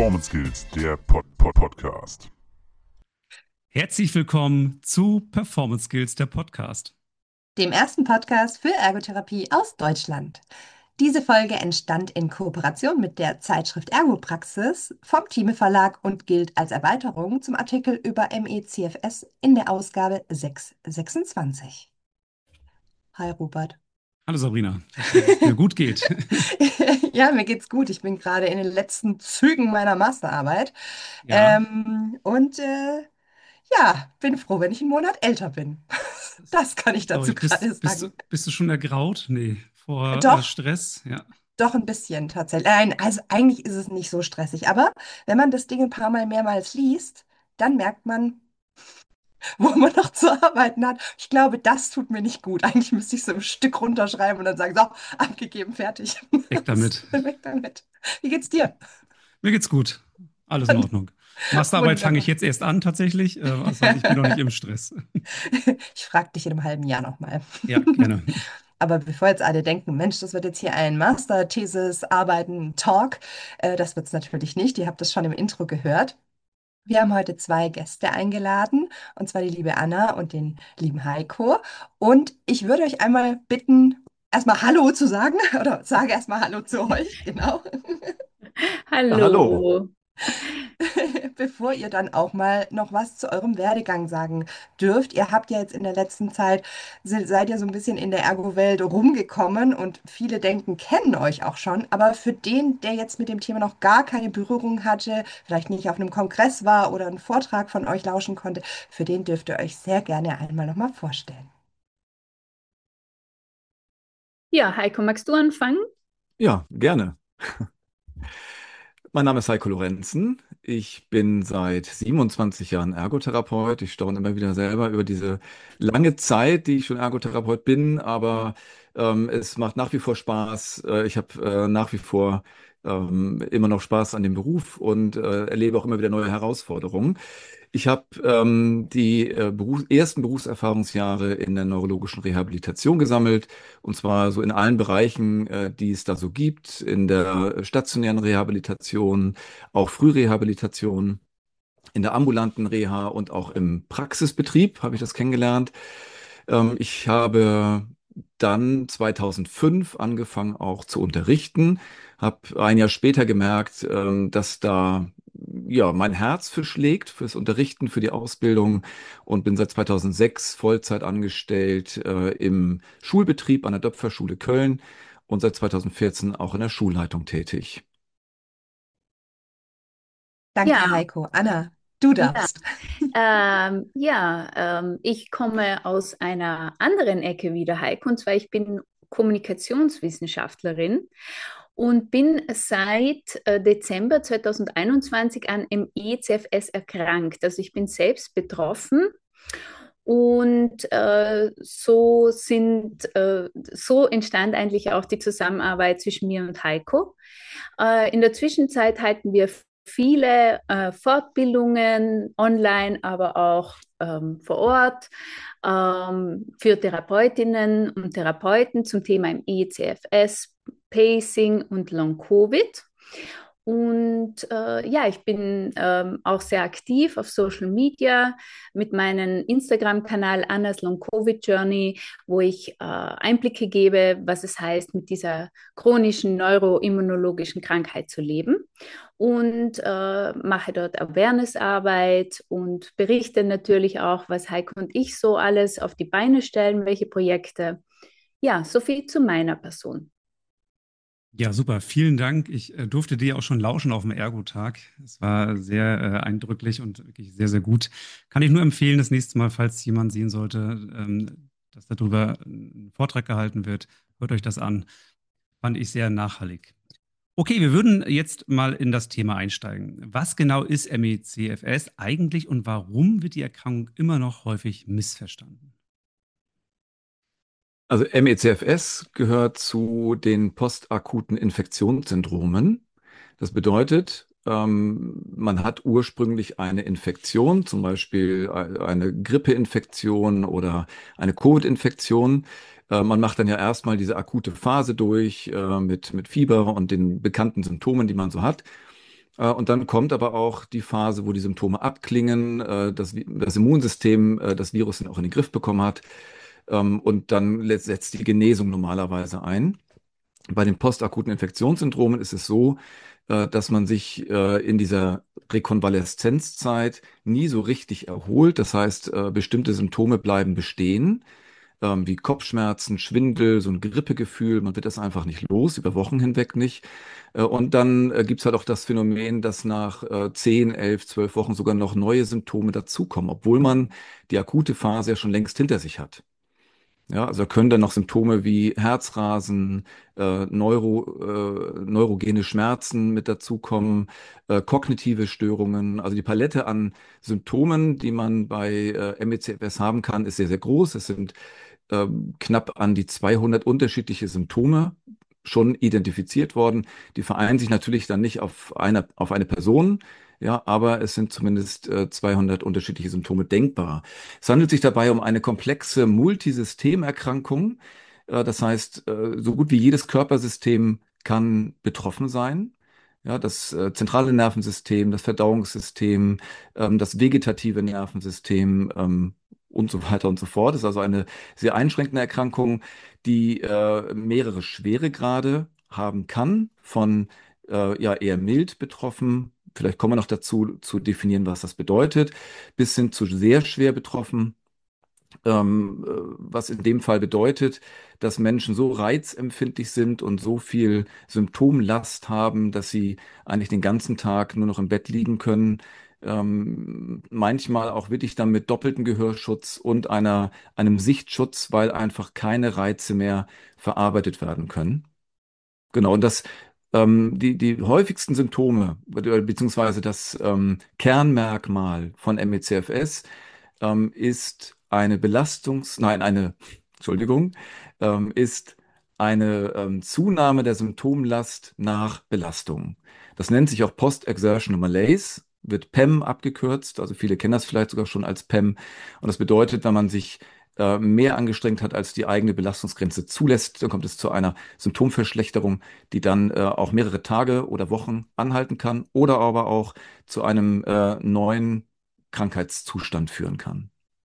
Performance Skills, der Podcast. Herzlich willkommen zu Performance Skills, der Podcast. Dem ersten Podcast für Ergotherapie aus Deutschland. Diese Folge entstand in Kooperation mit der Zeitschrift Ergopraxis vom Thieme Verlag und gilt als Erweiterung zum Artikel über MECFS in der Ausgabe 626. Hi Robert. Hallo Sabrina, dass es dir gut geht. Ja, mir geht's gut. Ich bin gerade in den letzten Zügen meiner Masterarbeit. Ja, Ja, bin froh, wenn ich einen Monat älter bin. Das kann ich glaube dazu ich. gerade sagen. Bist du schon ergraut? Nee, vor Doch, Stress? Ja. doch ein bisschen tatsächlich. Nein, also eigentlich ist es nicht so stressig, aber wenn man das Ding ein paar Mal mehrmals liest, dann merkt man, wo man noch zu arbeiten hat. Ich glaube, das tut mir nicht gut. Eigentlich müsste ich so ein Stück runterschreiben und dann sagen, so, abgegeben, fertig. Weg damit. Weg damit. Wie geht's dir? Mir geht's gut. Alles in Ordnung. Masterarbeit fange ich Wunderbar. jetzt erst an tatsächlich. Das heißt, ich bin noch nicht im Stress. Ich frage dich in einem halben Jahr nochmal. Ja, gerne. Aber bevor jetzt alle denken, Mensch, das wird jetzt hier ein Master-Thesis, Arbeiten, Talk, das wird es natürlich nicht. Ihr habt das schon im Intro gehört. Wir haben heute zwei Gäste eingeladen, und zwar die liebe Anna und den lieben Heiko. Und ich würde euch einmal bitten, erstmal Hallo zu sagen, oder sage erstmal Hallo zu euch, genau. Ja, hallo. Hallo. Bevor ihr dann auch mal noch was zu eurem Werdegang sagen dürft. Ihr habt ja jetzt in der letzten Zeit, seid ihr so ein bisschen in der Ergo-Welt rumgekommen und viele denken, kennen euch auch schon. Aber für den, der jetzt mit dem Thema noch gar keine Berührung hatte, vielleicht nicht auf einem Kongress war oder einen Vortrag von euch lauschen konnte, für den dürft ihr euch sehr gerne einmal nochmal vorstellen. Ja, Heiko, magst du anfangen? Ja, gerne. Mein Name ist Heiko Lorenzen. Ich bin seit 27 Jahren Ergotherapeut. Ich staune immer wieder selber über diese lange Zeit, die ich schon Ergotherapeut bin, aber es macht nach wie vor Spaß. Ich habe nach wie vor immer noch Spaß an dem Beruf und erlebe auch immer wieder neue Herausforderungen. Ich habe die ersten Berufserfahrungsjahre in der neurologischen Rehabilitation gesammelt, und zwar so in allen Bereichen, die es da so gibt, in der stationären Rehabilitation, auch Frührehabilitation, in der ambulanten Reha und auch im Praxisbetrieb habe ich das kennengelernt. Ich habe dann 2005 angefangen auch zu unterrichten, habe ein Jahr später gemerkt, dass da ja mein Herz für schlägt, fürs Unterrichten, für die Ausbildung, und bin seit 2006 Vollzeit angestellt im Schulbetrieb an der Döpferschule Köln und seit 2014 auch in der Schulleitung tätig. Danke, Ja, Heiko. Anna, du ja. darfst. Ich komme aus einer anderen Ecke wieder, Heiko, und zwar ich bin Kommunikationswissenschaftlerin und bin seit Dezember 2021 an ME/CFS erkrankt. Also ich bin selbst betroffen. Und so entstand eigentlich auch die Zusammenarbeit zwischen mir und Heiko. In der Zwischenzeit halten wir viele Fortbildungen online, aber auch vor Ort für Therapeutinnen und Therapeuten zum Thema im ECFS, Pacing und Long-Covid. Und ich bin auch sehr aktiv auf Social Media mit meinem Instagram-Kanal Annas Long-Covid Journey, wo ich Einblicke gebe, was es heißt, mit dieser chronischen neuroimmunologischen Krankheit zu leben. Und mache dort Awareness-Arbeit und berichte natürlich auch, was Heiko und ich so alles auf die Beine stellen, welche Projekte. Ja, so viel zu meiner Person. Ja, super. Vielen Dank. Ich durfte dir auch schon lauschen auf dem Ergo-Tag. Es war sehr eindrücklich und wirklich sehr, sehr gut. Kann ich nur empfehlen, das nächste Mal, falls jemand sehen sollte, dass darüber ein Vortrag gehalten wird, hört euch das an. Fand ich sehr nachhaltig. Okay, wir würden jetzt mal in das Thema einsteigen. Was genau ist ME/CFS eigentlich und warum wird die Erkrankung immer noch häufig missverstanden? Also MECFS gehört zu den postakuten Infektionssyndromen. Das bedeutet, man hat ursprünglich eine Infektion, zum Beispiel eine Grippeinfektion oder eine Covid-Infektion. Man macht dann ja erstmal diese akute Phase durch mit Fieber und den bekannten Symptomen, die man so hat. Und dann kommt aber auch die Phase, wo die Symptome abklingen, das Immunsystem das Virus dann auch in den Griff bekommen hat. Und dann setzt die Genesung normalerweise ein. Bei den postakuten Infektionssyndromen ist es so, dass man sich in dieser Rekonvaleszenzzeit nie so richtig erholt. Das heißt, bestimmte Symptome bleiben bestehen, wie Kopfschmerzen, Schwindel, so ein Grippegefühl. Man wird das einfach nicht los, über Wochen hinweg nicht. Und dann gibt es halt auch das Phänomen, dass nach 10, 11, 12 Wochen sogar noch neue Symptome dazukommen, obwohl man die akute Phase ja schon längst hinter sich hat. Ja, also können dann noch Symptome wie Herzrasen, neurogene Schmerzen mit dazukommen, kognitive Störungen. Also die Palette an Symptomen, die man bei ME/CFS haben kann, ist sehr, sehr groß. Es sind knapp an die 200 unterschiedliche Symptome schon identifiziert worden. Die vereinen sich natürlich dann nicht auf eine Person, ja, aber es sind zumindest 200 unterschiedliche Symptome denkbar. Es handelt sich dabei um eine komplexe Multisystemerkrankung. Das heißt, so gut wie jedes Körpersystem kann betroffen sein. Ja, das zentrale Nervensystem, das Verdauungssystem, das vegetative Nervensystem, und so weiter und so fort. Das ist also eine sehr einschränkende Erkrankung, die mehrere Schweregrade haben kann, von ja, eher mild betroffen. Vielleicht kommen wir noch dazu, zu definieren, was das bedeutet, bis hin zu sehr schwer betroffen, was in dem Fall bedeutet, dass Menschen so reizempfindlich sind und so viel Symptomlast haben, dass sie eigentlich den ganzen Tag nur noch im Bett liegen können. Manchmal auch wirklich dann mit doppeltem Gehörschutz und einem Sichtschutz, weil einfach keine Reize mehr verarbeitet werden können. Genau, und die häufigsten Symptome, beziehungsweise das Kernmerkmal von ME/CFS ist Entschuldigung, ist eine Zunahme der Symptomlast nach Belastung. Das nennt sich auch Post-Exertional Malaise, wird PEM abgekürzt, also viele kennen das vielleicht sogar schon als PEM. Und das bedeutet, wenn man sich mehr angestrengt hat, als die eigene Belastungsgrenze zulässt, dann kommt es zu einer Symptomverschlechterung, die dann auch mehrere Tage oder Wochen anhalten kann oder aber auch zu einem neuen Krankheitszustand führen kann.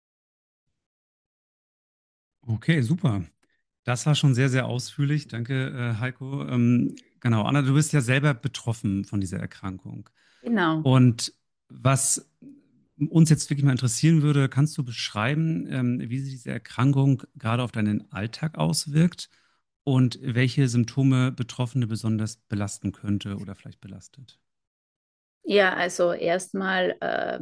Okay, super. Das war schon sehr, sehr ausführlich. Danke, Heiko. Genau, Anna, du bist ja selber betroffen von dieser Erkrankung. Genau. Und was uns jetzt wirklich mal interessieren würde, kannst du beschreiben, wie sich diese Erkrankung gerade auf deinen Alltag auswirkt und welche Symptome Betroffene besonders belasten könnte oder vielleicht belastet? Ja, also erstmal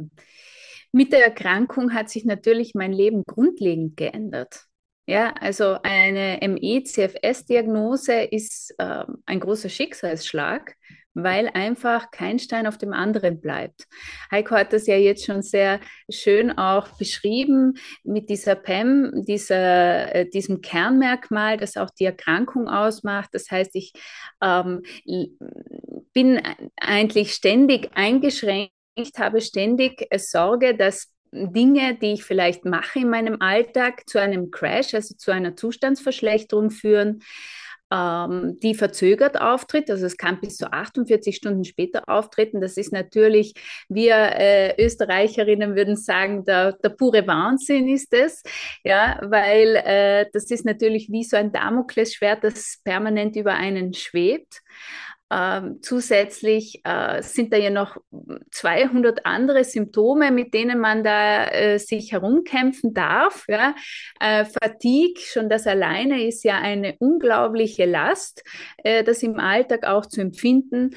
mit der Erkrankung hat sich natürlich mein Leben grundlegend geändert. Ja, also eine ME/CFS-Diagnose ist ein großer Schicksalsschlag, weil einfach kein Stein auf dem anderen bleibt. Heiko hat das ja jetzt schon sehr schön auch beschrieben mit dieser PEM, diesem Kernmerkmal, das auch die Erkrankung ausmacht. Das heißt, ich ähm, bin eigentlich ständig eingeschränkt, habe ständig Sorge, dass Dinge, die ich vielleicht mache in meinem Alltag, zu einem Crash, also zu einer Zustandsverschlechterung führen, die verzögert auftritt. Also es kann bis zu 48 Stunden später auftreten. Das ist natürlich, wir Österreicherinnen würden sagen, der pure Wahnsinn ist es, ja, weil das ist natürlich wie so ein Damoklesschwert, das permanent über einen schwebt. Zusätzlich sind da ja noch 200 andere Symptome, mit denen man da sich herumkämpfen darf. Ja? Fatigue, schon das alleine ist ja eine unglaubliche Last, das im Alltag auch zu empfinden.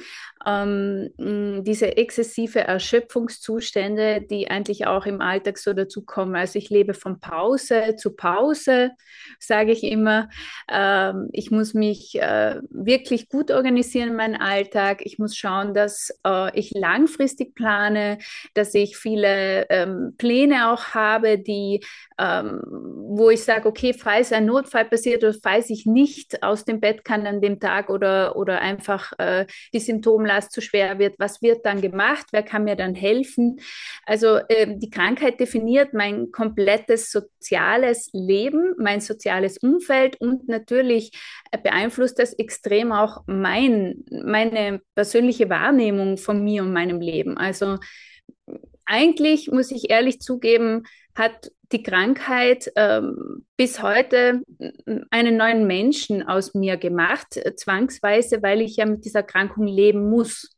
Diese exzessive Erschöpfungszustände, die eigentlich auch im Alltag so dazukommen. Also ich lebe von Pause zu Pause, sage ich immer. Ich muss mich wirklich gut organisieren, meinen Alltag. Ich muss schauen, dass ich langfristig plane, dass ich viele Pläne auch habe, wo ich sage, okay, falls ein Notfall passiert oder falls ich nicht aus dem Bett kann an dem Tag oder einfach die Symptomlast zu schwer wird, was wird dann gemacht? Wer kann mir dann helfen? Also die Krankheit definiert mein komplettes soziales Leben, mein soziales Umfeld und natürlich beeinflusst das extrem auch meine persönliche Wahrnehmung von mir und meinem Leben. Also eigentlich, muss ich ehrlich zugeben, hat die Krankheit bis heute einen neuen Menschen aus mir gemacht, zwangsweise, weil ich ja mit dieser Erkrankung leben muss.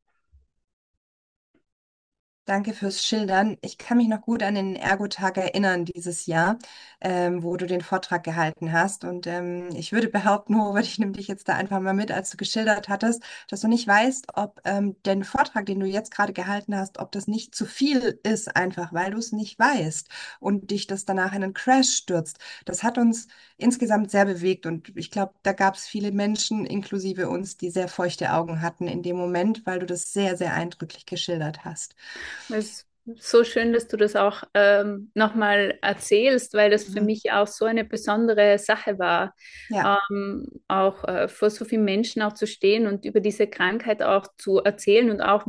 Danke fürs Schildern. Ich kann mich noch gut an den Ergotag erinnern dieses Jahr, wo du den Vortrag gehalten hast. Und ich würde behaupten, Robert, ich nehme dich jetzt da einfach mal mit, als du geschildert hattest, dass du nicht weißt, ob den Vortrag, den du jetzt gerade gehalten hast, ob das nicht zu viel ist, einfach weil du es nicht weißt und dich das danach in einen Crash stürzt. Das hat uns insgesamt sehr bewegt und ich glaube, da gab es viele Menschen, inklusive uns, die sehr feuchte Augen hatten in dem Moment, weil du das sehr, sehr eindrücklich geschildert hast. Es ist so schön, dass du das auch nochmal erzählst, weil das für Mhm. mich auch so eine besondere Sache war, Ja. auch vor so vielen Menschen auch zu stehen und über diese Krankheit auch zu erzählen und auch,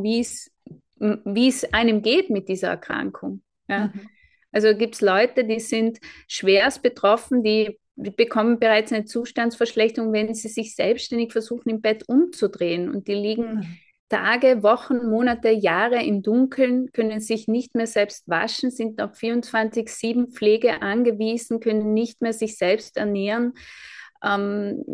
wie es einem geht mit dieser Erkrankung. Ja? Mhm. Also gibt es Leute, die sind schwerst betroffen, die bekommen bereits eine Zustandsverschlechterung, wenn sie sich selbstständig versuchen, im Bett umzudrehen und die liegen Mhm. Tage, Wochen, Monate, Jahre im Dunkeln, können sich nicht mehr selbst waschen, sind auf 24/7 Pflege angewiesen, können nicht mehr sich selbst ernähren. Ähm,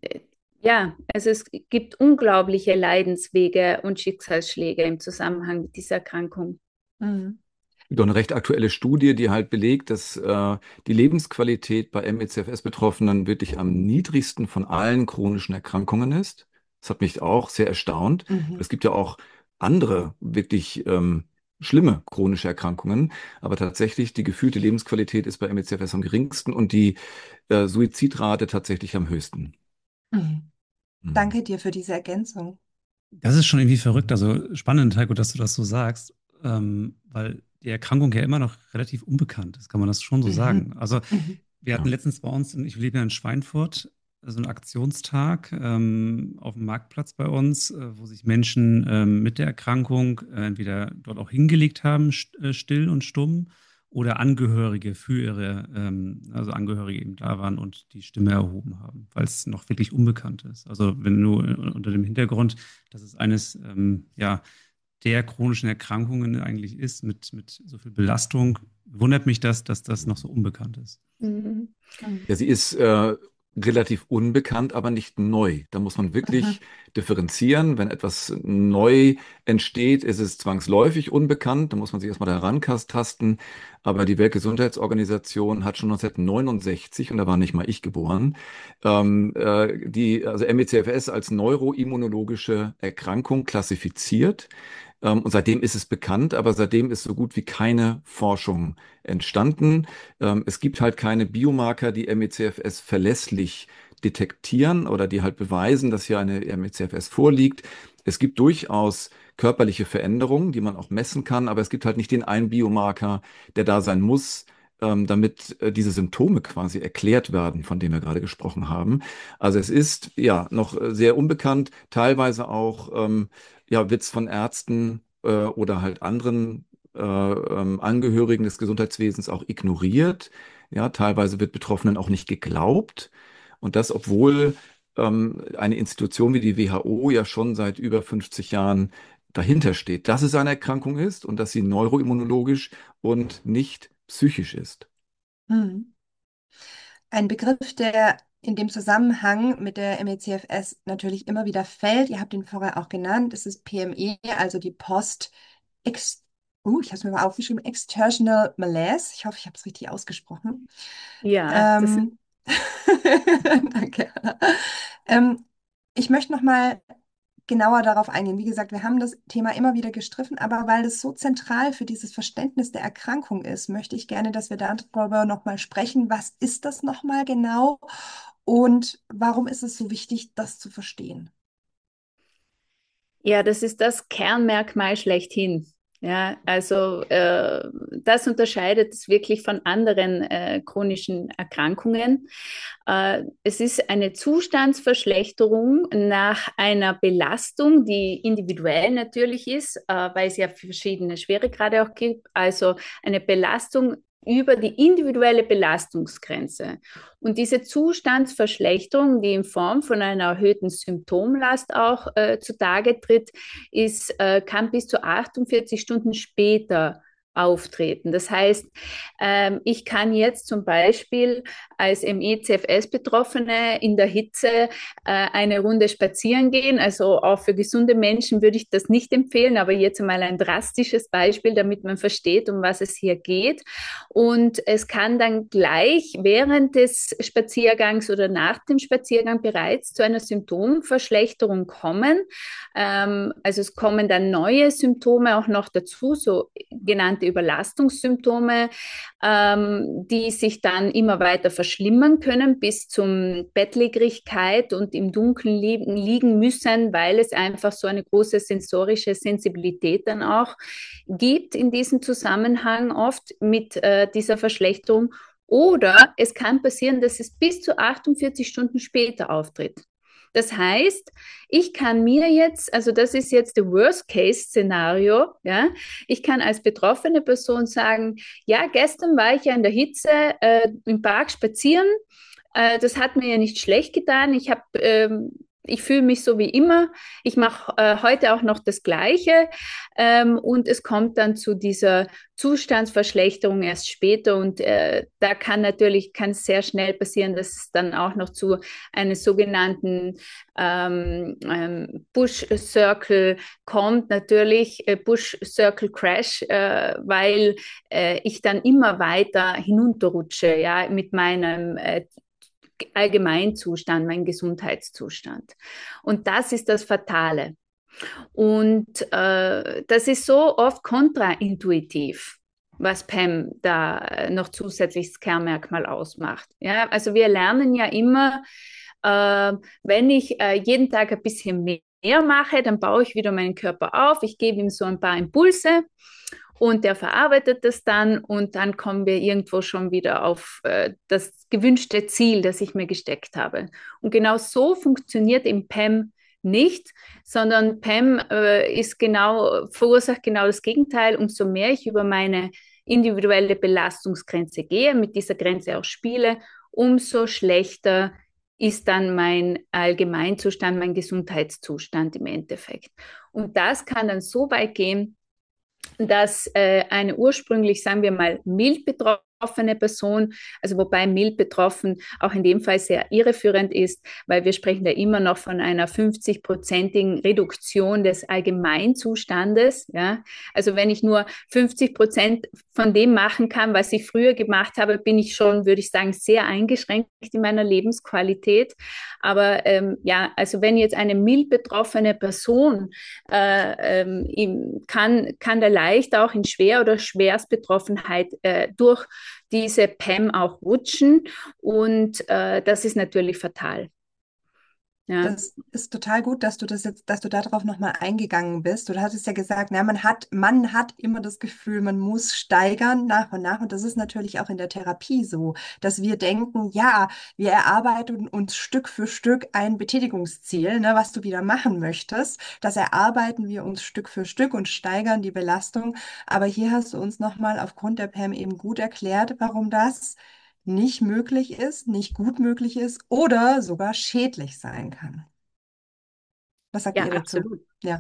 ja, also es gibt unglaubliche Leidenswege und Schicksalsschläge im Zusammenhang mit dieser Erkrankung. Mhm. Doch eine recht aktuelle Studie, die halt belegt, dass die Lebensqualität bei ME/CFS-Betroffenen wirklich am niedrigsten von allen chronischen Erkrankungen ist. Das hat mich auch sehr erstaunt. Mhm. Es gibt ja auch andere wirklich schlimme chronische Erkrankungen, aber tatsächlich die gefühlte Lebensqualität ist bei ME/CFS am geringsten und die Suizidrate tatsächlich am höchsten. Mhm. Mhm. Danke dir für diese Ergänzung. Das ist schon irgendwie verrückt. Also spannend, Heiko, dass du das so sagst, weil die Erkrankung ja immer noch relativ unbekannt ist, kann man das schon so Mhm. sagen. Also Mhm. wir hatten Ja. letztens bei uns, ich lebe ja in Schweinfurt, so einen Aktionstag auf dem Marktplatz bei uns, wo sich Menschen mit der Erkrankung entweder dort auch hingelegt haben, still und stumm, oder Angehörige für ihre, also Angehörige eben da waren und die Stimme erhoben haben, weil es noch wirklich unbekannt ist. Also wenn du unter dem Hintergrund, dass es eines ja, der chronischen Erkrankungen eigentlich ist, mit so viel Belastung, wundert mich das, dass das noch so unbekannt ist. Mhm. Mhm. Ja, sie ist relativ unbekannt, aber nicht neu. Da muss man wirklich Mhm. differenzieren. Wenn etwas neu entsteht, ist es zwangsläufig unbekannt. Da muss man sich erstmal da rantasten. Aber die Weltgesundheitsorganisation hat schon 1969, und da war nicht mal ich geboren, also ME/CFS als neuroimmunologische Erkrankung klassifiziert. Und seitdem ist es bekannt, aber seitdem ist so gut wie keine Forschung entstanden. Es gibt halt keine Biomarker, die ME/CFS verlässlich detektieren oder die halt beweisen, dass hier eine ME/CFS vorliegt. Es gibt durchaus körperliche Veränderungen, die man auch messen kann, aber es gibt halt nicht den einen Biomarker, der da sein muss, damit diese Symptome quasi erklärt werden, von denen wir gerade gesprochen haben. Also es ist ja noch sehr unbekannt, teilweise auch ja, wird es von Ärzten oder halt anderen Angehörigen des Gesundheitswesens auch ignoriert. Ja, teilweise wird Betroffenen auch nicht geglaubt. Und das, obwohl eine Institution wie die WHO ja schon seit über 50 Jahren dahinter steht, dass es eine Erkrankung ist und dass sie neuroimmunologisch und nicht psychisch ist. Mhm. Ein Begriff, der in dem Zusammenhang mit der ME/CFS natürlich immer wieder fällt, ihr habt ihn vorher auch genannt, es ist PME, also die Ex ich habe es mir mal aufgeschrieben, Exertional Malaise. Ich hoffe, ich habe es richtig ausgesprochen. Ja, das Ähm, Danke, Anna. Ich möchte noch mal genauer darauf eingehen. Wie gesagt, wir haben das Thema immer wieder gestriffen, aber weil es so zentral für dieses Verständnis der Erkrankung ist, möchte ich gerne, dass wir darüber nochmal sprechen. Was ist das nochmal genau und warum ist es so wichtig, das zu verstehen? Ja, das ist das Kernmerkmal schlechthin. Ja, also das unterscheidet es wirklich von anderen chronischen Erkrankungen. Es ist eine Zustandsverschlechterung nach einer Belastung, die individuell natürlich ist, weil es ja verschiedene Schweregrade auch gibt. Also eine Belastung, über die individuelle Belastungsgrenze. Und diese Zustandsverschlechterung, die in Form von einer erhöhten Symptomlast auch zutage tritt, kann bis zu 48 Stunden später auftreten. Das heißt, ich kann jetzt zum Beispiel als ME/CFS-Betroffene in der Hitze eine Runde spazieren gehen. Also auch für gesunde Menschen würde ich das nicht empfehlen, aber jetzt mal ein drastisches Beispiel, damit man versteht, um was es hier geht. Und es kann dann gleich während des Spaziergangs oder nach dem Spaziergang bereits zu einer Symptomverschlechterung kommen. Also es kommen dann neue Symptome auch noch dazu, so genannte Überlastungssymptome, die sich dann immer weiter verschlimmern können bis zum Bettlägerigkeit und im Dunkeln liegen müssen, weil es einfach so eine große sensorische Sensibilität dann auch gibt in diesem Zusammenhang oft mit dieser Verschlechterung. Oder es kann passieren, dass es bis zu 48 Stunden später auftritt. Das heißt, ich kann mir jetzt, also das ist jetzt das Worst-Case-Szenario, ja, ich kann als betroffene Person sagen, ja, gestern war ich ja in der Hitze im Park spazieren, das hat mir ja nicht schlecht getan, ich fühle mich so wie immer. Ich mache heute auch noch das Gleiche und es kommt dann zu dieser Zustandsverschlechterung erst später und da kann es sehr schnell passieren, dass es dann auch noch zu einem sogenannten Bush Circle kommt, natürlich Bush Circle Crash, weil ich dann immer weiter hinunterrutsche, ja, mit meinem Allgemeinzustand, mein Gesundheitszustand. Und das ist das Fatale. Und das ist so oft kontraintuitiv, was PEM da noch zusätzliches Kernmerkmal ausmacht. Ja, also wir lernen ja immer, wenn ich jeden Tag ein bisschen mehr mache, dann baue ich wieder meinen Körper auf, ich gebe ihm so ein paar Impulse und der verarbeitet das dann und dann kommen wir irgendwo schon wieder auf das gewünschte Ziel, das ich mir gesteckt habe. Und genau so funktioniert im PEM nicht, sondern PEM verursacht genau das Gegenteil. Umso mehr ich über meine individuelle Belastungsgrenze gehe, mit dieser Grenze auch spiele, umso schlechter ist dann mein Allgemeinzustand, mein Gesundheitszustand im Endeffekt. Und das kann dann so weit gehen, dass eine ursprünglich, sagen wir mal, mild betroffene Person, also wobei mild betroffen auch in dem Fall sehr irreführend ist, weil wir sprechen da immer noch von einer 50-prozentigen Reduktion des Allgemeinzustandes. Ja? Also wenn ich nur 50% von dem machen kann, was ich früher gemacht habe, bin ich schon, würde ich sagen, sehr eingeschränkt in meiner Lebensqualität. Aber ja, also wenn jetzt eine mild betroffene Person kann da leicht auch in Schwer- oder Schwerstbetroffenheit durch diese PEM auch rutschen und das ist natürlich fatal. Ja. Das ist total gut, dass dass du darauf nochmal eingegangen bist. Du hattest ja gesagt, na, man hat immer das Gefühl, man muss steigern nach und nach. Und das ist natürlich auch in der Therapie so, dass wir denken, ja, wir erarbeiten uns Stück für Stück ein Betätigungsziel, ne, was du wieder machen möchtest. Das erarbeiten wir uns Stück für Stück und steigern die Belastung. Aber hier hast du uns nochmal aufgrund der PEM eben gut erklärt, warum das nicht möglich ist, nicht gut möglich ist oder sogar schädlich sein kann. Was sagt Ja, ihr dazu? absolut. Ja.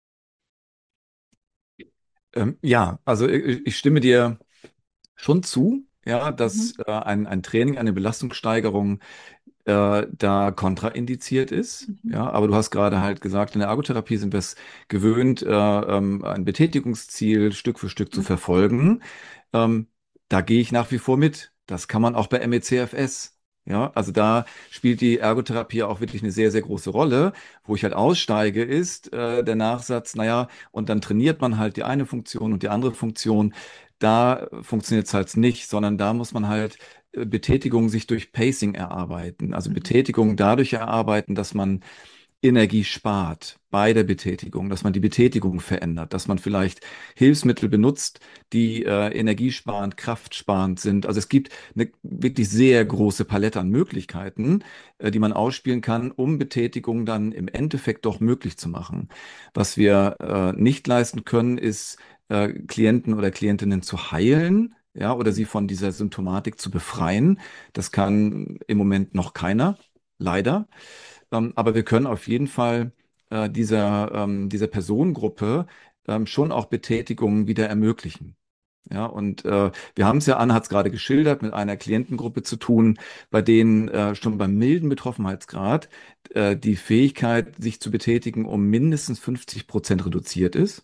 Ja, also ich stimme dir schon zu, ja, dass Mhm. ein Training, eine Belastungssteigerung da kontraindiziert ist. Mhm. Ja, aber du hast gerade halt gesagt, in der Ergotherapie sind wir es gewöhnt, ein Betätigungsziel Stück für Stück zu Mhm. verfolgen. Da gehe ich nach wie vor mit. Das kann man auch bei MECFS. Ja, also da spielt die Ergotherapie auch wirklich eine sehr, sehr große Rolle. Wo ich halt aussteige, ist der Nachsatz, naja, und dann trainiert man halt die eine Funktion und die andere Funktion. Da funktioniert es halt nicht, sondern da muss man halt Betätigung sich durch Pacing erarbeiten. Also Mhm. Betätigung dadurch erarbeiten, dass man Energie spart bei der Betätigung, dass man die Betätigung verändert, dass man vielleicht Hilfsmittel benutzt, die energiesparend, kraftsparend sind. Also es gibt eine wirklich sehr große Palette an Möglichkeiten, die man ausspielen kann, um Betätigung dann im Endeffekt doch möglich zu machen. Was wir nicht leisten können, ist Klienten oder Klientinnen zu heilen. ja, oder sie von dieser Symptomatik zu befreien. Das kann im Moment noch keiner, leider. Aber wir können auf jeden Fall dieser Personengruppe schon auch Betätigungen wieder ermöglichen. Ja, und wir haben es ja, Anna hat es gerade geschildert, mit einer Klientengruppe zu tun, bei denen schon beim milden Betroffenheitsgrad die Fähigkeit, sich zu betätigen, um mindestens 50% reduziert ist.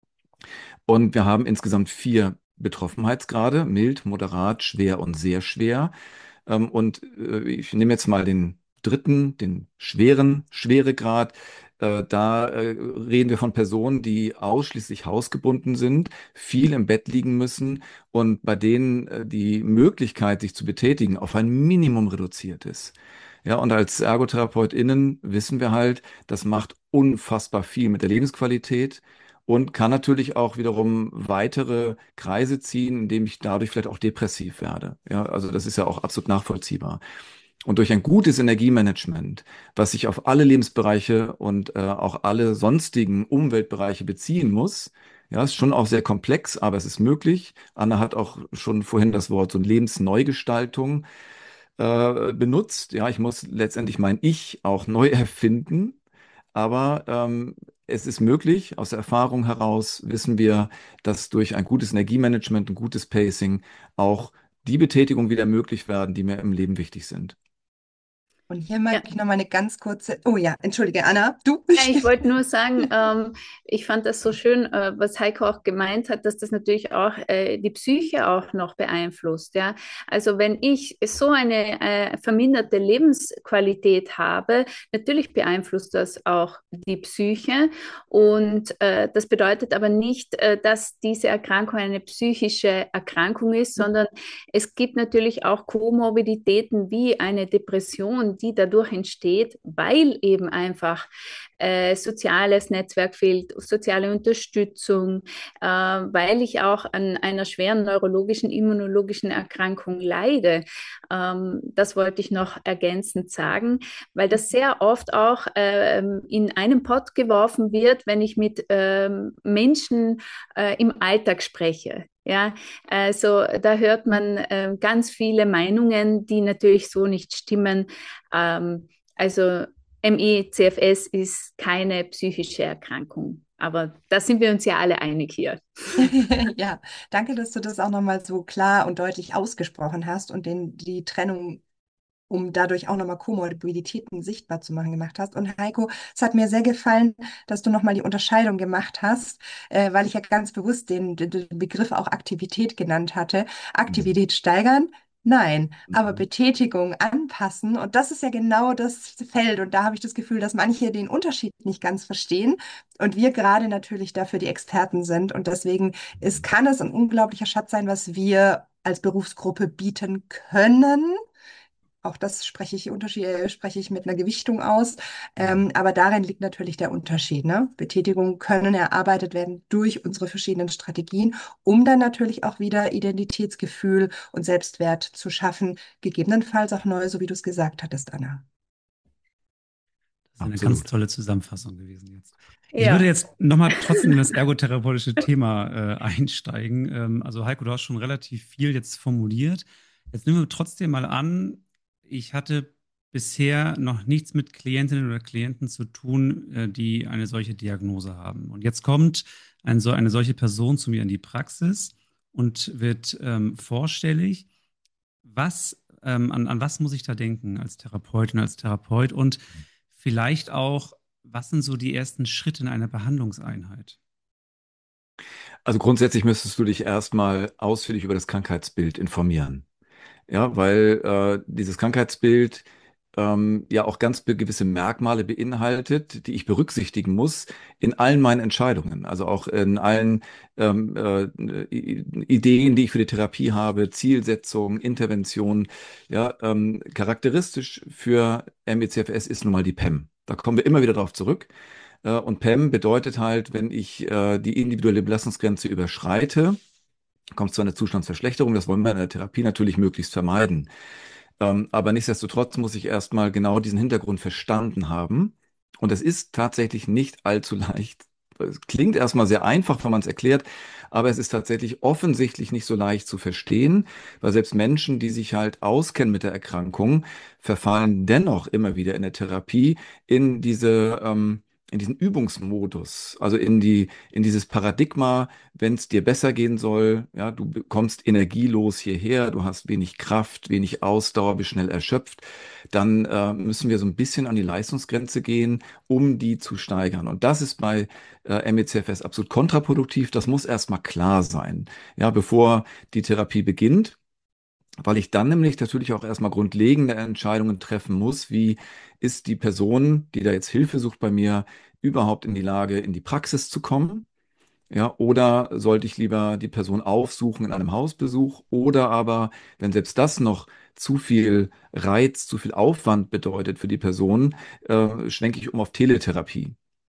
Und wir haben insgesamt 4 Betroffenheitsgrade: mild, moderat, schwer und sehr schwer. Und ich nehme jetzt mal den dritten, den Schweregrad. Da reden wir von Personen, die ausschließlich hausgebunden sind, viel im Bett liegen müssen und bei denen die Möglichkeit, sich zu betätigen, auf ein Minimum reduziert ist. Ja, und als ErgotherapeutInnen wissen wir halt, das macht unfassbar viel mit der Lebensqualität und kann natürlich auch wiederum weitere Kreise ziehen, indem ich dadurch vielleicht auch depressiv werde. Ja, also das ist ja auch absolut nachvollziehbar. Und durch ein gutes Energiemanagement, was sich auf alle Lebensbereiche und auch alle sonstigen Umweltbereiche beziehen muss, ja, ist schon auch sehr komplex, aber es ist möglich. Anna hat auch schon vorhin das Wort so Lebensneugestaltung benutzt. Ja, ich muss letztendlich mein Ich auch neu erfinden, aber es ist möglich. Aus der Erfahrung heraus wissen wir, dass durch ein gutes Energiemanagement, ein gutes Pacing auch die Betätigung wieder möglich werden, die mir im Leben wichtig sind. Und hier Ja. mag ich noch mal eine ganz kurze, oh ja, entschuldige, Anna, du? Ja, ich wollte nur sagen, ich fand das so schön, was Heiko auch gemeint hat, dass das natürlich auch die Psyche auch noch beeinflusst. Ja? Also wenn ich so eine verminderte Lebensqualität habe, natürlich beeinflusst das auch die Psyche. Und das bedeutet aber nicht, dass diese Erkrankung eine psychische Erkrankung ist, sondern es gibt natürlich auch Komorbiditäten wie eine Depression, die dadurch entsteht, weil eben einfach soziales Netzwerk fehlt, soziale Unterstützung, weil ich auch an einer schweren neurologischen, immunologischen Erkrankung leide. Das wollte ich noch ergänzend sagen, weil das sehr oft auch in einen Pott geworfen wird, wenn ich mit Menschen im Alltag spreche. Ja, also da hört man ganz viele Meinungen, die natürlich so nicht stimmen. Also ME/CFS ist keine psychische Erkrankung, aber da sind wir uns ja alle einig hier. Ja, danke, dass du das auch nochmal so klar und deutlich ausgesprochen hast und die Trennung, um dadurch auch nochmal Komorbiditäten sichtbar zu machen, gemacht hast. Und Heiko, es hat mir sehr gefallen, dass du nochmal die Unterscheidung gemacht hast, weil ich ja ganz bewusst den Begriff auch Aktivität genannt hatte. Aktivität steigern? Nein, aber Mhm. Betätigung anpassen. Und das ist ja genau das Feld. Und da habe ich das Gefühl, dass manche den Unterschied nicht ganz verstehen. Und wir gerade natürlich dafür die Experten sind. Und deswegen kann es ein unglaublicher Schatz sein, was wir als Berufsgruppe bieten können. Auch das spreche ich mit einer Gewichtung aus. Aber darin liegt natürlich der Unterschied. Ne? Betätigungen können erarbeitet werden durch unsere verschiedenen Strategien, um dann natürlich auch wieder Identitätsgefühl und Selbstwert zu schaffen. Gegebenenfalls auch neu, so wie du es gesagt hattest, Anna. Das ist eine ganz Absolut. tolle Zusammenfassung gewesen jetzt. Ich würde Ja. jetzt nochmal trotzdem in das ergotherapeutische Thema einsteigen. Also Heiko, du hast schon relativ viel jetzt formuliert. Jetzt nehmen wir trotzdem mal an, ich hatte bisher noch nichts mit Klientinnen oder Klienten zu tun, die eine solche Diagnose haben. Und jetzt kommt eine solche Person zu mir in die Praxis und wird vorstellig. An was muss ich da denken als Therapeutin, als Therapeut? Und vielleicht auch, was sind so die ersten Schritte in einer Behandlungseinheit? Also grundsätzlich müsstest du dich erstmal ausführlich über das Krankheitsbild informieren. Ja, weil dieses Krankheitsbild ja auch ganz gewisse Merkmale beinhaltet, die ich berücksichtigen muss in allen meinen Entscheidungen. Also auch in allen Ideen, die ich für die Therapie habe, Zielsetzungen, Interventionen. Ja, charakteristisch für ME/CFS ist nun mal die PEM. Da kommen wir immer wieder drauf zurück. Und PEM bedeutet halt, wenn ich die individuelle Belastungsgrenze überschreite, kommt es zu einer Zustandsverschlechterung. Das wollen wir in der Therapie natürlich möglichst vermeiden. Aber nichtsdestotrotz muss ich erstmal genau diesen Hintergrund verstanden haben. Und es ist tatsächlich nicht allzu leicht, Es klingt erstmal sehr einfach, wenn man es erklärt, aber es ist tatsächlich offensichtlich nicht so leicht zu verstehen, weil selbst Menschen, die sich halt auskennen mit der Erkrankung, verfallen dennoch immer wieder in der Therapie in in diesen Übungsmodus, also in dieses Paradigma, wenn es dir besser gehen soll, ja, du kommst energielos hierher, du hast wenig Kraft, wenig Ausdauer, bist schnell erschöpft, dann müssen wir so ein bisschen an die Leistungsgrenze gehen, um die zu steigern. Und das ist bei ME/CFS absolut kontraproduktiv. Das muss erstmal klar sein, ja, bevor die Therapie beginnt, weil ich dann nämlich natürlich auch erstmal grundlegende Entscheidungen treffen muss, wie ist die Person, die da jetzt Hilfe sucht bei mir, überhaupt in die Lage, in die Praxis zu kommen? Ja, oder sollte ich lieber die Person aufsuchen in einem Hausbesuch? Oder aber, wenn selbst das noch zu viel Reiz, zu viel Aufwand bedeutet für die Person, schwenke ich um auf Teletherapie.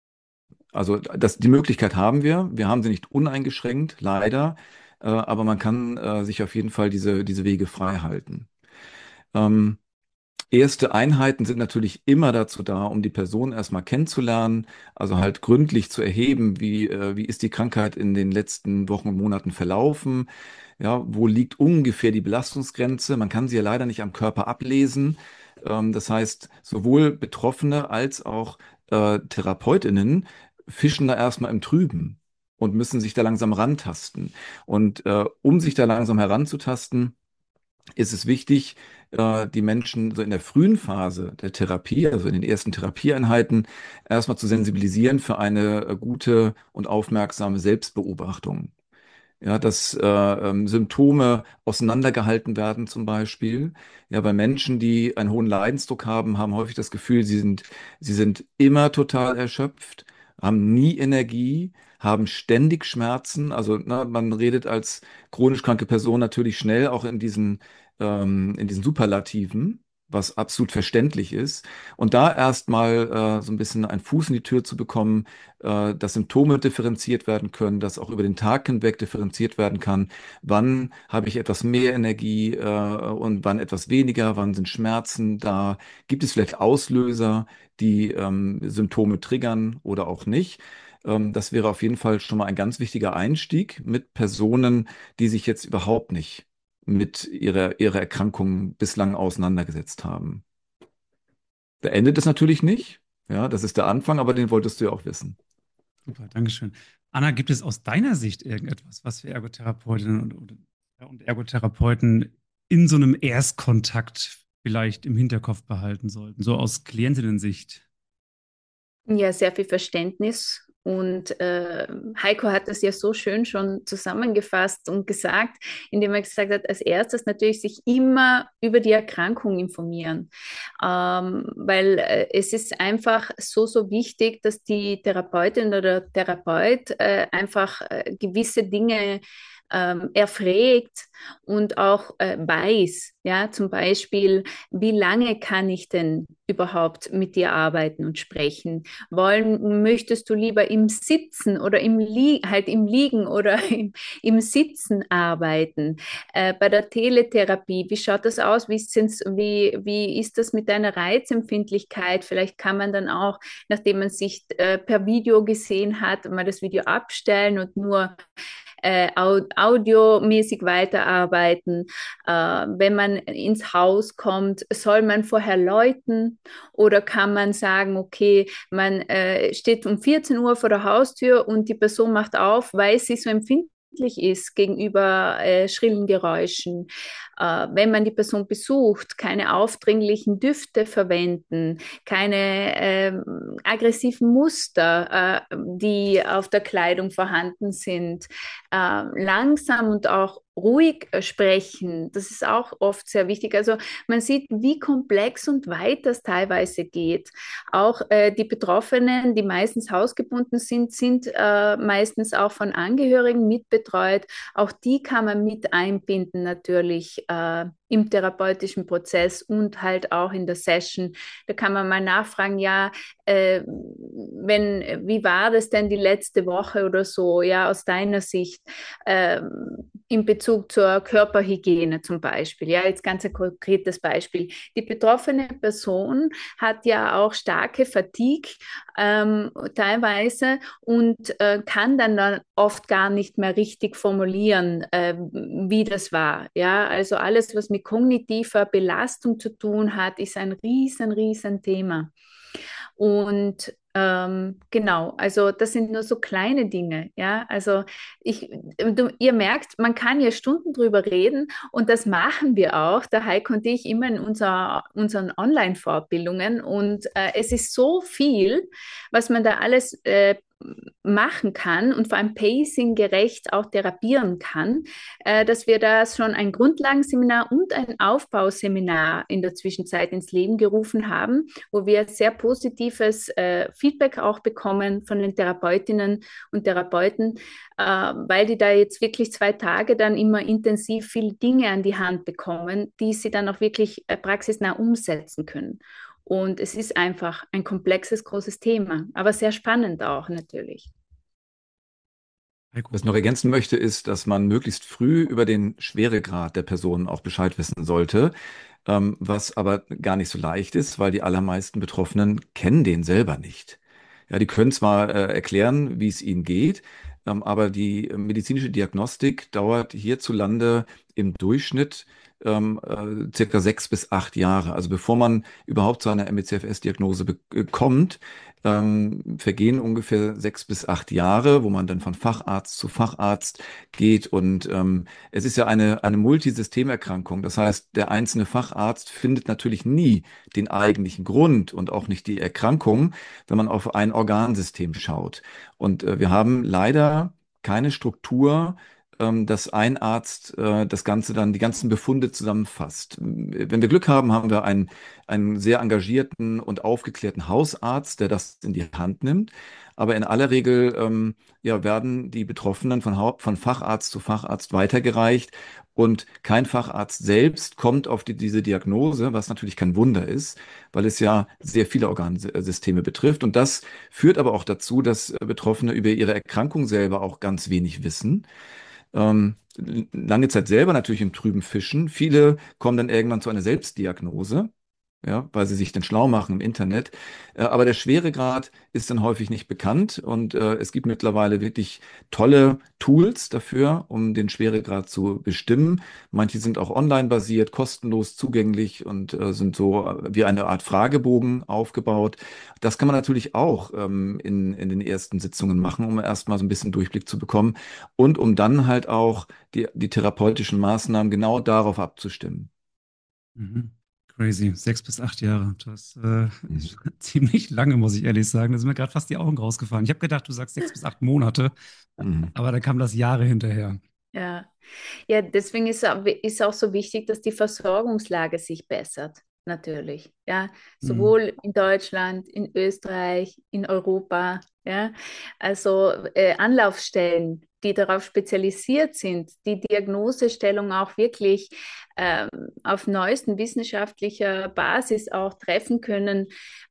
Also die Möglichkeit haben wir. Wir haben sie nicht uneingeschränkt, leider. Aber man kann sich auf jeden Fall diese Wege frei halten. Ähm, Erste Einheiten sind natürlich immer dazu da, um die Person erstmal kennenzulernen, also halt gründlich zu erheben, wie ist die Krankheit in den letzten Wochen und Monaten verlaufen, ja, wo liegt ungefähr die Belastungsgrenze. Man kann sie ja leider nicht am Körper ablesen. Das heißt, sowohl Betroffene als auch TherapeutInnen fischen da erstmal im Trüben und müssen sich da langsam rantasten. Und um sich da langsam heranzutasten, ist es wichtig, die Menschen so in der frühen Phase der Therapie, also in den ersten Therapieeinheiten, erstmal zu sensibilisieren für eine gute und aufmerksame Selbstbeobachtung. Ja, dass Symptome auseinandergehalten werden zum Beispiel. Ja, bei Menschen, die einen hohen Leidensdruck haben, haben häufig das Gefühl, sie sind immer total erschöpft, haben nie Energie, haben ständig Schmerzen. Also man redet als chronisch kranke Person natürlich schnell auch in diesen Superlativen, was absolut verständlich ist. Und da erstmal so ein bisschen einen Fuß in die Tür zu bekommen, dass Symptome differenziert werden können, dass auch über den Tag hinweg differenziert werden kann. Wann habe ich etwas mehr Energie und wann etwas weniger? Wann sind Schmerzen da? Gibt es vielleicht Auslöser, die Symptome triggern oder auch nicht? Das wäre auf jeden Fall schon mal ein ganz wichtiger Einstieg mit Personen, die sich jetzt überhaupt nicht mit ihrer Erkrankung bislang auseinandergesetzt haben. Beendet es natürlich nicht. Ja, das ist der Anfang, aber den wolltest du ja auch wissen. Super, Dankeschön. Anna, gibt es aus deiner Sicht irgendetwas, was wir Ergotherapeutinnen und Ergotherapeuten in so einem Erstkontakt vielleicht im Hinterkopf behalten sollten, so aus Klientinnen-Sicht? Ja, sehr viel Verständnis. Und Heiko hat das ja so schön schon zusammengefasst und gesagt, indem er gesagt hat, als erstes natürlich sich immer über die Erkrankung informieren, weil es ist einfach so wichtig, dass die Therapeutin oder der Therapeut einfach gewisse Dinge erfragt und auch weiß, ja, zum Beispiel, wie lange kann ich denn überhaupt mit dir arbeiten und sprechen? Möchtest du lieber im Sitzen oder halt im Liegen oder im Sitzen arbeiten? Bei der Teletherapie, wie schaut das aus? Wie ist das mit deiner Reizempfindlichkeit? Vielleicht kann man dann auch, nachdem man sich per Video gesehen hat, mal das Video abstellen und nur audiomäßig weiterarbeiten. Wenn man ins Haus kommt, soll man vorher läuten oder kann man sagen, okay, man steht um 14 Uhr vor der Haustür und die Person macht auf, weil sie so empfindlich ist gegenüber schrillen Geräuschen. Wenn man die Person besucht, keine aufdringlichen Düfte verwenden, keine aggressiven Muster, die auf der Kleidung vorhanden sind, langsam und auch ruhig sprechen. Das ist auch oft sehr wichtig. Also man sieht, wie komplex und weit das teilweise geht. Auch die Betroffenen, die meistens hausgebunden sind meistens auch von Angehörigen mitbetreut. Auch die kann man mit einbinden natürlich im therapeutischen Prozess und halt auch in der Session. Da kann man mal nachfragen, ja, wie war das denn die letzte Woche oder so, ja, aus deiner Sicht? in Bezug zur Körperhygiene zum Beispiel. Ja, jetzt ganz ein konkretes Beispiel. Die betroffene Person hat ja auch starke Fatigue teilweise und kann dann oft gar nicht mehr richtig formulieren, wie das war. Ja, also alles, was mit kognitiver Belastung zu tun hat, ist ein riesen Thema. Und genau, also das sind nur so kleine Dinge, ja. Also ihr merkt, man kann ja Stunden drüber reden und das machen wir auch, der Heiko und ich, immer in unseren Online-Fortbildungen und es ist so viel, was man da alles machen kann und vor allem pacing-gerecht auch therapieren kann, dass wir da schon ein Grundlagenseminar und ein Aufbauseminar in der Zwischenzeit ins Leben gerufen haben, wo wir sehr positives Feedback auch bekommen von den Therapeutinnen und Therapeuten, weil die da jetzt wirklich 2 Tage dann immer intensiv viele Dinge an die Hand bekommen, die sie dann auch wirklich praxisnah umsetzen können. Und es ist einfach ein komplexes, großes Thema, aber sehr spannend auch natürlich. Heiko. Was ich noch ergänzen möchte, ist, dass man möglichst früh über den Schweregrad der Person auch Bescheid wissen sollte, was aber gar nicht so leicht ist, weil die allermeisten Betroffenen kennen den selber nicht. Ja, die können zwar erklären, wie es ihnen geht, aber die medizinische Diagnostik dauert hierzulande im Durchschnitt circa 6 bis 8 Jahre. Also bevor man überhaupt zu einer ME/CFS-Diagnose bekommt, vergehen ungefähr 6 bis 8 Jahre, wo man dann von Facharzt zu Facharzt geht. Und es ist ja eine Multisystemerkrankung. Das heißt, der einzelne Facharzt findet natürlich nie den eigentlichen Grund und auch nicht die Erkrankung, wenn man auf ein Organsystem schaut. Und wir haben leider keine Struktur, dass ein Arzt das Ganze dann, die ganzen Befunde zusammenfasst. Wenn wir Glück haben, haben wir einen sehr engagierten und aufgeklärten Hausarzt, der das in die Hand nimmt. Aber in aller Regel ja, werden die Betroffenen von Facharzt zu Facharzt weitergereicht und kein Facharzt selbst kommt auf diese Diagnose, was natürlich kein Wunder ist, weil es ja sehr viele Organsysteme betrifft. Und das führt aber auch dazu, dass Betroffene über ihre Erkrankung selber auch ganz wenig wissen. Lange Zeit selber natürlich im Trüben fischen. Viele kommen dann irgendwann zu einer Selbstdiagnose, ja, weil sie sich dann schlau machen im Internet. Aber der Schweregrad ist dann häufig nicht bekannt und es gibt mittlerweile wirklich tolle Tools dafür, um den Schweregrad zu bestimmen. Manche sind auch online basiert, kostenlos zugänglich und sind so wie eine Art Fragebogen aufgebaut. Das kann man natürlich auch in den ersten Sitzungen machen, um erstmal so ein bisschen Durchblick zu bekommen und um dann halt auch die therapeutischen Maßnahmen genau darauf abzustimmen. Mhm. Crazy. 6 bis 8 Jahre. Das ist ziemlich lange, muss ich ehrlich sagen. Da sind mir gerade fast die Augen rausgefallen. Ich habe gedacht, du sagst 6 bis 8 Monate, aber da kamen das Jahre hinterher. Ja, ja, deswegen ist auch so wichtig, dass die Versorgungslage sich bessert, natürlich. Ja, sowohl in Deutschland, in Österreich, in Europa. Ja, also Anlaufstellen, die darauf spezialisiert sind, die Diagnosestellung auch wirklich auf neuesten wissenschaftlicher Basis auch treffen können.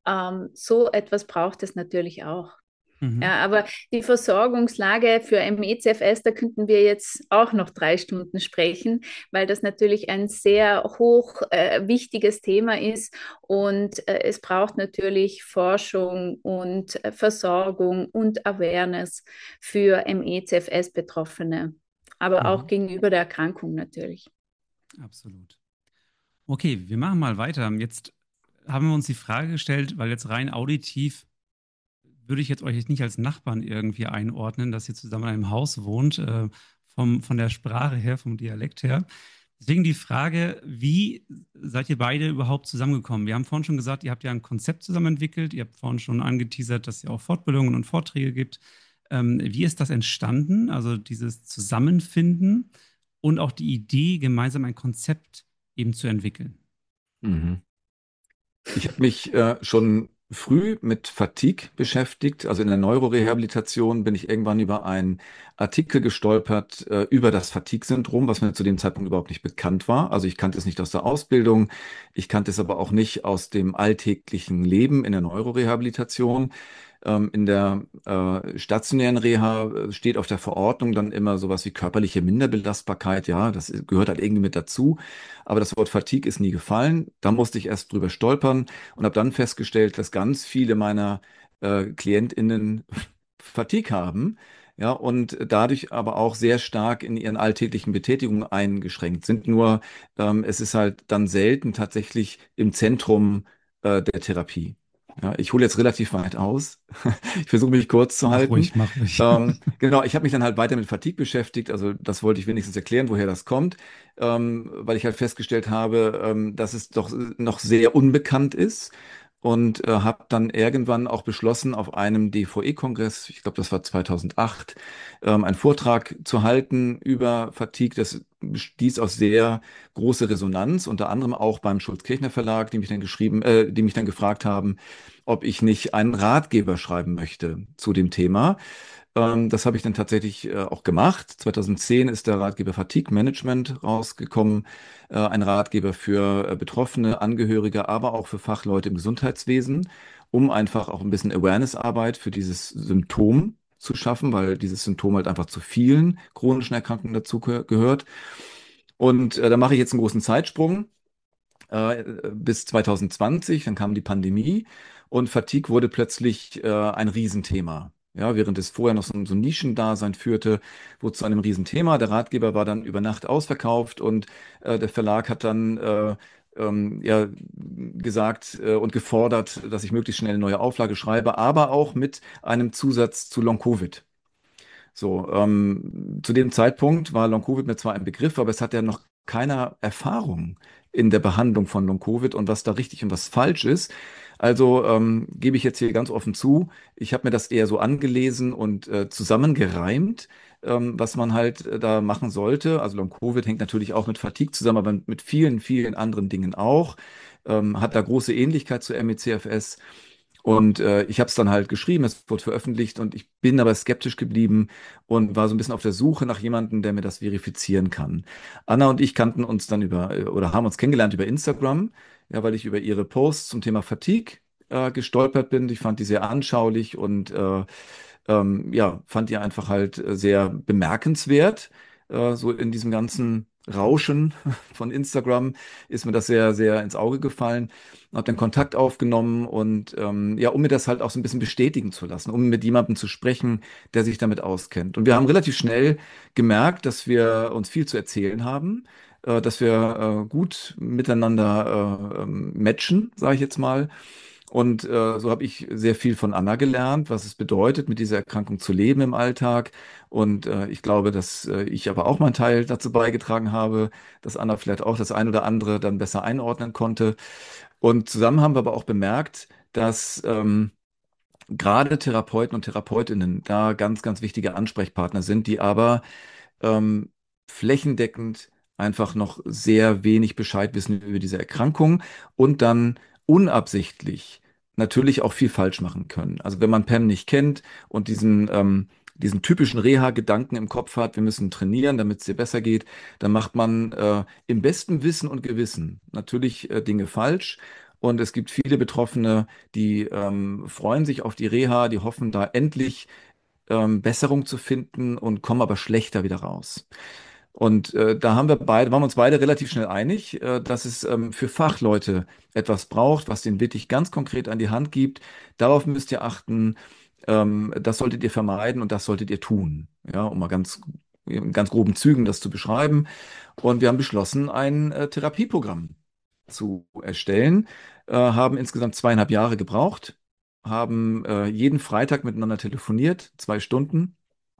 So etwas braucht es natürlich auch. Ja, aber die Versorgungslage für ME/CFS, da könnten wir jetzt auch noch 3 Stunden sprechen, weil das natürlich ein sehr hoch wichtiges Thema ist und es braucht natürlich Forschung und Versorgung und Awareness für ME/CFS-Betroffene, aber auch gegenüber der Erkrankung natürlich. Absolut. Okay, wir machen mal weiter. Jetzt haben wir uns die Frage gestellt, weil jetzt rein auditiv würde ich jetzt euch nicht als Nachbarn irgendwie einordnen, dass ihr zusammen in einem Haus wohnt, von der Sprache her, vom Dialekt her. Deswegen die Frage, wie seid ihr beide überhaupt zusammengekommen? Wir haben vorhin schon gesagt, ihr habt ja ein Konzept zusammen entwickelt. Ihr habt vorhin schon angeteasert, dass ihr auch Fortbildungen und Vorträge gibt. Wie ist das entstanden? Also dieses Zusammenfinden und auch die Idee, gemeinsam ein Konzept eben zu entwickeln. Mhm. Ich habe mich schon früh mit Fatigue beschäftigt. Also in der Neurorehabilitation bin ich irgendwann über einen Artikel gestolpert über das Fatigue-Syndrom, was mir zu dem Zeitpunkt überhaupt nicht bekannt war. Also ich kannte es nicht aus der Ausbildung, ich kannte es aber auch nicht aus dem alltäglichen Leben in der Neurorehabilitation. In der stationären Reha steht auf der Verordnung dann immer sowas wie körperliche Minderbelastbarkeit. Ja, das gehört halt irgendwie mit dazu. Aber das Wort Fatigue ist nie gefallen. Da musste ich erst drüber stolpern und habe dann festgestellt, dass ganz viele meiner KlientInnen Fatigue haben. Ja, und dadurch aber auch sehr stark in ihren alltäglichen Betätigungen eingeschränkt sind. Nur es ist halt dann selten tatsächlich im Zentrum der Therapie. Ja, ich hole jetzt relativ weit aus. Ich versuche mich kurz zu Mach halten. ruhig, mach ruhig. Genau, ich habe mich dann halt weiter mit Fatigue beschäftigt. Also das wollte ich wenigstens erklären, woher das kommt, weil ich halt festgestellt habe, dass es doch noch sehr unbekannt ist. Und habe dann irgendwann auch beschlossen, auf einem DVE-Kongress, ich glaube, das war 2008, einen Vortrag zu halten über Fatigue. Das stieß auf sehr große Resonanz, unter anderem auch beim Schulz-Kirchner Verlag, die mich dann gefragt haben, ob ich nicht einen Ratgeber schreiben möchte zu dem Thema. Das habe ich dann tatsächlich auch gemacht. 2010 ist der Ratgeber Fatigue Management rausgekommen, ein Ratgeber für Betroffene, Angehörige, aber auch für Fachleute im Gesundheitswesen, um einfach auch ein bisschen Awareness-Arbeit für dieses Symptom zu schaffen, weil dieses Symptom halt einfach zu vielen chronischen Erkrankungen dazu gehört. Und da mache ich jetzt einen großen Zeitsprung bis 2020, dann kam die Pandemie und Fatigue wurde plötzlich ein Riesenthema. Ja, während es vorher noch so ein Nischendasein führte, wurde es zu einem Riesenthema. Der Ratgeber war dann über Nacht ausverkauft und der Verlag hat dann ja, gesagt und gefordert, dass ich möglichst schnell eine neue Auflage schreibe, aber auch mit einem Zusatz zu Long-Covid. So, zu dem Zeitpunkt war Long-Covid mir zwar ein Begriff, aber es hat ja noch keiner Erfahrung in der Behandlung von Long-Covid und was da richtig und was falsch ist. Also gebe ich jetzt hier ganz offen zu, ich habe mir das eher so angelesen und zusammengereimt, was man halt da machen sollte. Also Long-Covid hängt natürlich auch mit Fatigue zusammen, aber mit vielen, vielen anderen Dingen auch. Hat da große Ähnlichkeit zu ME/CFS. Und ich habe es dann halt geschrieben, es wurde veröffentlicht und ich bin aber skeptisch geblieben und war so ein bisschen auf der Suche nach jemandem, der mir das verifizieren kann. Anna und ich kannten uns dann oder haben uns kennengelernt über Instagram, ja, weil ich über ihre Posts zum Thema Fatigue gestolpert bin. Ich fand die sehr anschaulich und ja, fand die einfach halt sehr bemerkenswert. So in diesem ganzen Rauschen von Instagram ist mir das sehr, sehr ins Auge gefallen. Habe dann Kontakt aufgenommen und ja, um mir das halt auch so ein bisschen bestätigen zu lassen, um mit jemandem zu sprechen, der sich damit auskennt. Und wir haben relativ schnell gemerkt, dass wir uns viel zu erzählen haben, dass wir gut miteinander matchen, sage ich jetzt mal. Und so habe ich sehr viel von Anna gelernt, was es bedeutet, mit dieser Erkrankung zu leben im Alltag. Und ich glaube, dass ich aber auch meinen Teil dazu beigetragen habe, dass Anna vielleicht auch das ein oder andere dann besser einordnen konnte. Und zusammen haben wir aber auch bemerkt, dass gerade Therapeuten und Therapeutinnen da ganz, ganz wichtige Ansprechpartner sind, die aber ähm, flächendeckend einfach noch sehr wenig Bescheid wissen über diese Erkrankung und dann unabsichtlich natürlich auch viel falsch machen können. Also wenn man PEM nicht kennt und diesen typischen Reha-Gedanken im Kopf hat, wir müssen trainieren, damit es dir besser geht, dann macht man im besten Wissen und Gewissen natürlich Dinge falsch. Und es gibt viele Betroffene, die freuen sich auf die Reha, die hoffen da endlich Besserung zu finden und kommen aber schlechter wieder raus. Und da waren wir uns beide relativ schnell einig, dass es für Fachleute etwas braucht, was den wirklich ganz konkret an die Hand gibt. Darauf müsst ihr achten, das solltet ihr vermeiden und das solltet ihr tun. Ja, um mal in ganz groben Zügen das zu beschreiben. Und wir haben beschlossen, ein Therapieprogramm zu erstellen, haben insgesamt 2,5 Jahre gebraucht, haben jeden Freitag miteinander telefoniert, 2 Stunden,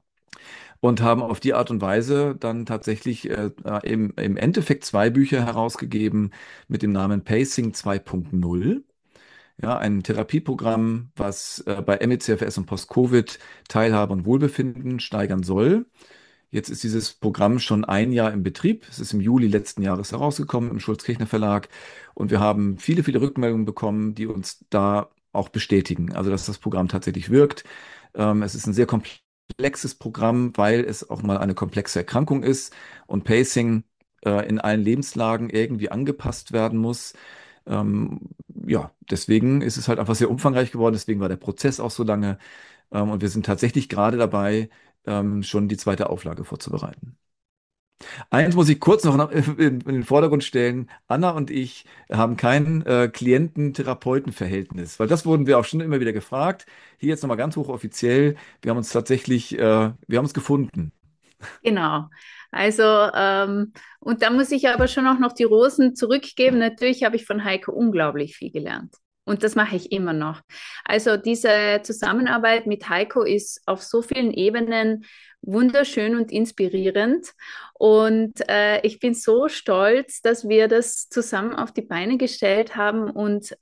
und haben auf die Art und Weise dann tatsächlich im Endeffekt 2 Bücher herausgegeben mit dem Namen Pacing 2.0. Ja, ein Therapieprogramm, was bei ME/CFS und Post-Covid Teilhabe und Wohlbefinden steigern soll. Jetzt ist dieses Programm schon ein Jahr im Betrieb. Es ist im Juli letzten Jahres herausgekommen im Schulz-Kirchner Verlag. Und wir haben viele, viele Rückmeldungen bekommen, die uns da auch bestätigen. Also, dass das Programm tatsächlich wirkt. Es ist ein sehr komplexes Programm, weil es auch mal eine komplexe Erkrankung ist und Pacing in allen Lebenslagen irgendwie angepasst werden muss. ja, deswegen ist es halt einfach sehr umfangreich geworden, deswegen war der Prozess auch so lange. Und wir sind tatsächlich gerade dabei, schon die zweite Auflage vorzubereiten. Eins muss ich kurz noch in den Vordergrund stellen. Anna und ich haben kein Klienten-Therapeuten-Verhältnis, weil das wurden wir auch schon immer wieder gefragt. Hier jetzt nochmal ganz hochoffiziell. Wir haben uns tatsächlich, wir haben uns gefunden. Genau. Also, und da muss ich aber schon auch noch die Rosen zurückgeben. Natürlich habe ich von Heiko unglaublich viel gelernt. Und das mache ich immer noch. Also diese Zusammenarbeit mit Heiko ist auf so vielen Ebenen wunderschön und inspirierend. Und ich bin so stolz, dass wir das zusammen auf die Beine gestellt haben und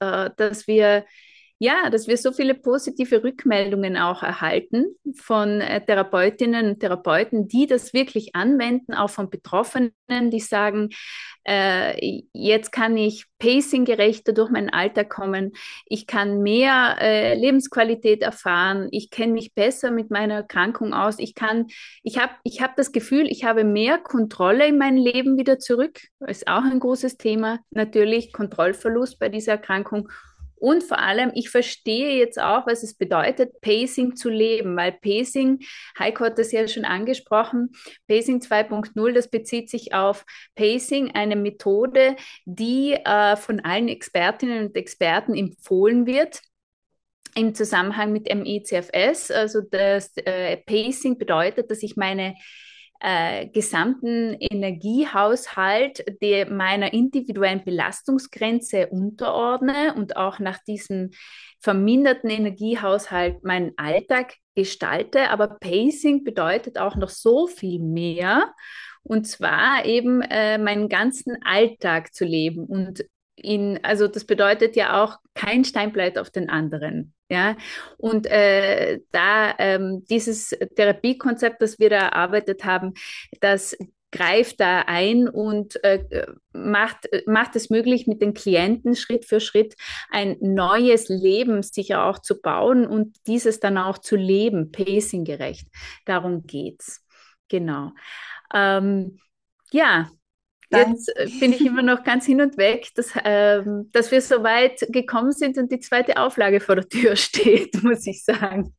dass wir so viele positive Rückmeldungen auch erhalten von Therapeutinnen und Therapeuten, die das wirklich anwenden, auch von Betroffenen, die sagen, jetzt kann ich pacinggerechter durch meinen Alltag kommen, ich kann mehr Lebensqualität erfahren, ich kenne mich besser mit meiner Erkrankung aus, ich hab das Gefühl, ich habe mehr Kontrolle in mein Leben wieder zurück. Das ist auch ein großes Thema, natürlich Kontrollverlust bei dieser Erkrankung. Und vor allem, ich verstehe jetzt auch, was es bedeutet, Pacing zu leben, weil Pacing, Heiko hat das ja schon angesprochen, Pacing 2.0, das bezieht sich auf Pacing, eine Methode, die von allen Expertinnen und Experten empfohlen wird im Zusammenhang mit ME/CFS. Also das Pacing bedeutet, dass ich meine gesamten Energiehaushalt meiner individuellen Belastungsgrenze unterordne und auch nach diesem verminderten Energiehaushalt meinen Alltag gestalte. Aber Pacing bedeutet auch noch so viel mehr, und zwar eben meinen ganzen Alltag zu leben. Also das bedeutet ja auch, kein Stein bleibt auf den anderen. Ja, und dieses Therapiekonzept, das wir da erarbeitet haben, das greift da ein und macht es möglich, mit den Klienten Schritt für Schritt ein neues Leben sicher auch zu bauen und dieses dann auch zu leben, pacinggerecht. Darum geht's. Genau. Ja, Danke. jetzt bin ich immer noch ganz hin und weg, dass wir so weit gekommen sind und die zweite Auflage vor der Tür steht, muss ich sagen.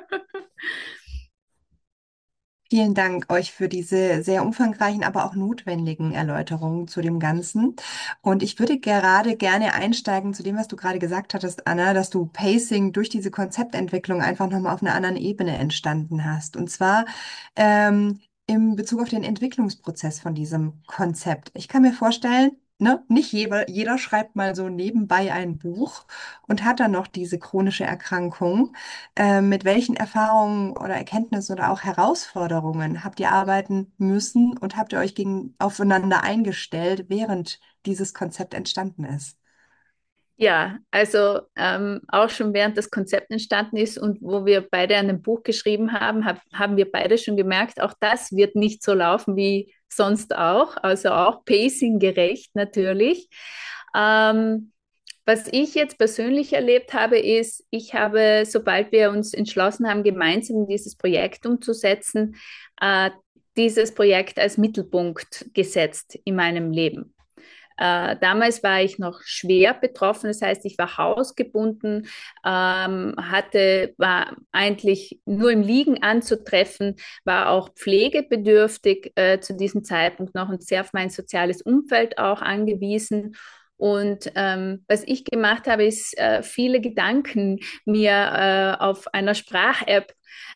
Vielen Dank euch für diese sehr umfangreichen, aber auch notwendigen Erläuterungen zu dem Ganzen. Und ich würde gerade gerne einsteigen zu dem, was du gerade gesagt hattest, Anna, dass du Pacing durch diese Konzeptentwicklung einfach nochmal auf einer anderen Ebene entstanden hast. Und zwar in Bezug auf den Entwicklungsprozess von diesem Konzept. Ich kann mir vorstellen, ne, nicht jeder schreibt mal so nebenbei ein Buch und hat dann noch diese chronische Erkrankung. Mit welchen Erfahrungen oder Erkenntnissen oder auch Herausforderungen habt ihr arbeiten müssen und habt ihr euch aufeinander eingestellt, während dieses Konzept entstanden ist? Ja, also auch schon während das Konzept entstanden ist und wo wir beide an dem Buch geschrieben haben, haben wir beide schon gemerkt, auch das wird nicht so laufen wie sonst auch, also auch pacing-gerecht natürlich. Ähm, Was ich jetzt persönlich erlebt habe, ist, ich habe, sobald wir uns entschlossen haben, gemeinsam dieses Projekt umzusetzen, äh, dieses Projekt als Mittelpunkt gesetzt in meinem Leben. Damals war ich noch schwer betroffen, das heißt, ich war hausgebunden, war eigentlich nur im Liegen anzutreffen, war auch pflegebedürftig zu diesem Zeitpunkt noch und sehr auf mein soziales Umfeld auch angewiesen. Und was ich gemacht habe, ist viele Gedanken mir auf einer Sprach-App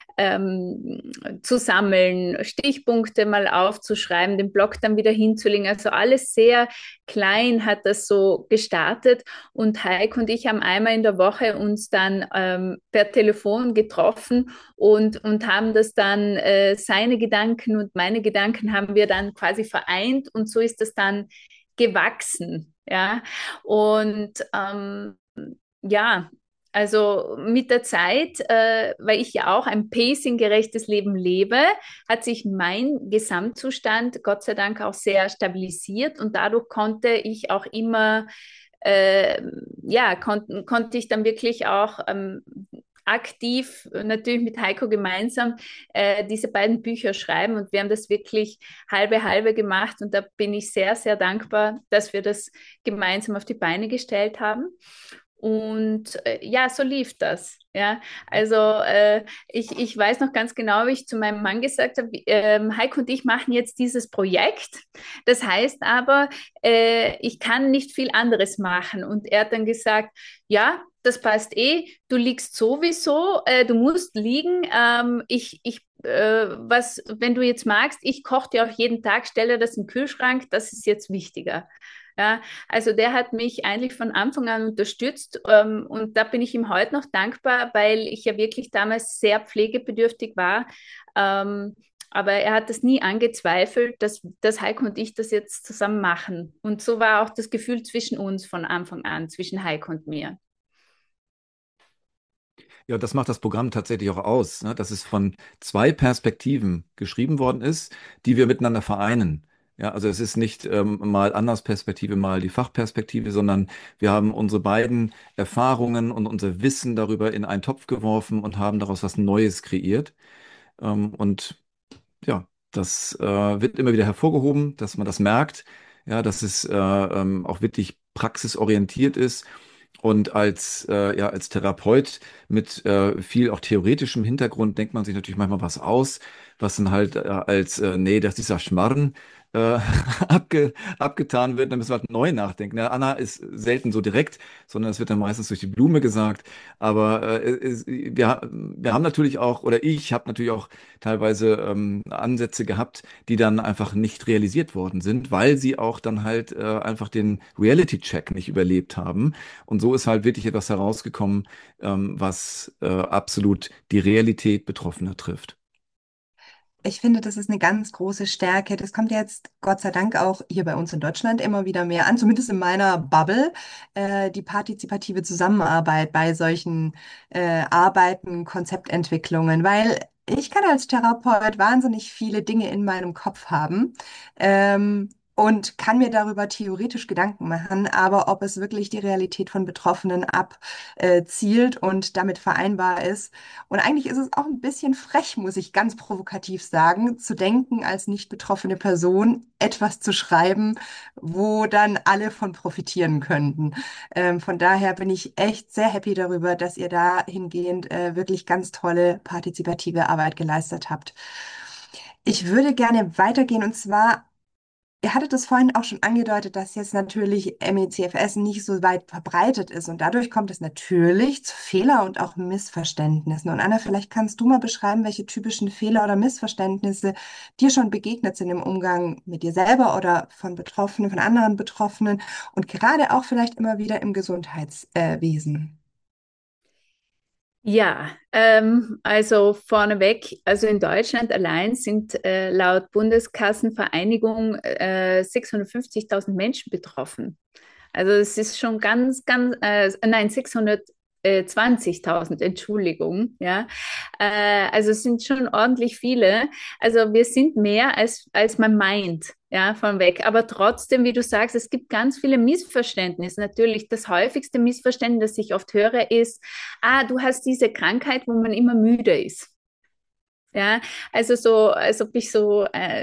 zu sammeln, Stichpunkte mal aufzuschreiben, den Blog dann wieder hinzulegen. Also alles sehr klein hat das so gestartet. Und Heiko und ich haben einmal in der Woche uns dann per Telefon getroffen und haben das dann, seine Gedanken und meine Gedanken haben wir dann quasi vereint und so ist das dann gewachsen. Ja, und ja, also mit der Zeit, weil ich ja auch ein pacing-gerechtes Leben lebe, hat sich mein Gesamtzustand Gott sei Dank auch sehr stabilisiert und dadurch konnte ich auch immer, äh, ja, konnte ich dann wirklich auch aktiv, natürlich mit Heiko gemeinsam, diese beiden Bücher schreiben und wir haben das wirklich halbe halbe gemacht und da bin ich sehr, sehr dankbar, dass wir das gemeinsam auf die Beine gestellt haben. Und ja, so lief das. Ja, also ich weiß noch ganz genau, wie ich zu meinem Mann gesagt habe, Heiko und ich machen jetzt dieses Projekt. Das heißt aber, ich kann nicht viel anderes machen. Und er hat dann gesagt, ja, das passt eh, du liegst sowieso, du musst liegen. Wenn du jetzt magst, ich koche dir auch jeden Tag, stelle das in den Kühlschrank, das ist jetzt wichtiger. Ja, also der hat mich eigentlich von Anfang an unterstützt, und da bin ich ihm heute noch dankbar, weil ich ja wirklich damals sehr pflegebedürftig war. Aber er hat das nie angezweifelt, dass Heiko und ich das jetzt zusammen machen. Und so war auch das Gefühl zwischen uns von Anfang an, zwischen Heiko und mir. Ja, das macht das Programm tatsächlich auch aus, ne? Dass es von zwei Perspektiven geschrieben worden ist, die wir miteinander vereinen. Ja, also es ist nicht mal Perspektive, mal die Fachperspektive, sondern wir haben unsere beiden Erfahrungen und unser Wissen darüber in einen Topf geworfen und haben daraus was Neues kreiert. Und ja, das wird immer wieder hervorgehoben, dass man das merkt, ja, dass es auch wirklich praxisorientiert ist. Und ja, als Therapeut mit viel auch theoretischem Hintergrund denkt man sich natürlich manchmal was aus, was dann halt nee, das ist ja Schmarrn äh, abgetan wird. Dann müssen wir halt neu nachdenken. Ja, Anna ist selten so direkt, sondern es wird dann meistens durch die Blume gesagt. Aber wir haben natürlich auch, oder ich habe natürlich auch teilweise Ansätze gehabt, die dann einfach nicht realisiert worden sind, weil sie auch dann halt einfach den Reality-Check nicht überlebt haben. Und so ist halt wirklich etwas herausgekommen, was absolut die Realität Betroffener trifft. Ich finde, das ist eine ganz große Stärke. Das kommt jetzt Gott sei Dank auch hier bei uns in Deutschland immer wieder mehr an, zumindest in meiner Bubble, die partizipative Zusammenarbeit bei solchen Arbeiten, Konzeptentwicklungen, weil ich kann als Therapeut wahnsinnig viele Dinge in meinem Kopf haben. Und kann mir darüber theoretisch Gedanken machen, aber ob es wirklich die Realität von Betroffenen abzielt und damit vereinbar ist. Und eigentlich ist es auch ein bisschen frech, muss ich ganz provokativ sagen, zu denken, als nicht betroffene Person etwas zu schreiben, wo dann alle von profitieren könnten. Von daher bin ich echt sehr happy darüber, dass ihr dahingehend wirklich ganz tolle partizipative Arbeit geleistet habt. Ich würde gerne weitergehen und zwar ihr hattet es vorhin auch schon angedeutet, dass jetzt natürlich MECFS nicht so weit verbreitet ist und dadurch kommt es natürlich zu Fehler und auch Missverständnissen. Und Anna, vielleicht kannst du mal beschreiben, welche typischen Fehler oder Missverständnisse dir schon begegnet sind im Umgang mit dir selber oder von Betroffenen, von anderen Betroffenen und gerade auch vielleicht immer wieder im Gesundheitswesen. Ja, also vorneweg, also in Deutschland allein sind laut Bundeskassenvereinigung 650.000 Menschen betroffen. Also es ist schon nein, 620.000, Entschuldigung, ja. Also es sind schon ordentlich viele. Also wir sind mehr als man meint, ja, von weg. Aber trotzdem, wie du sagst, es gibt ganz viele Missverständnisse. Natürlich, das häufigste Missverständnis, das ich oft höre, ist, du hast diese Krankheit, wo man immer müde ist. Ja, also so, als ob ich so,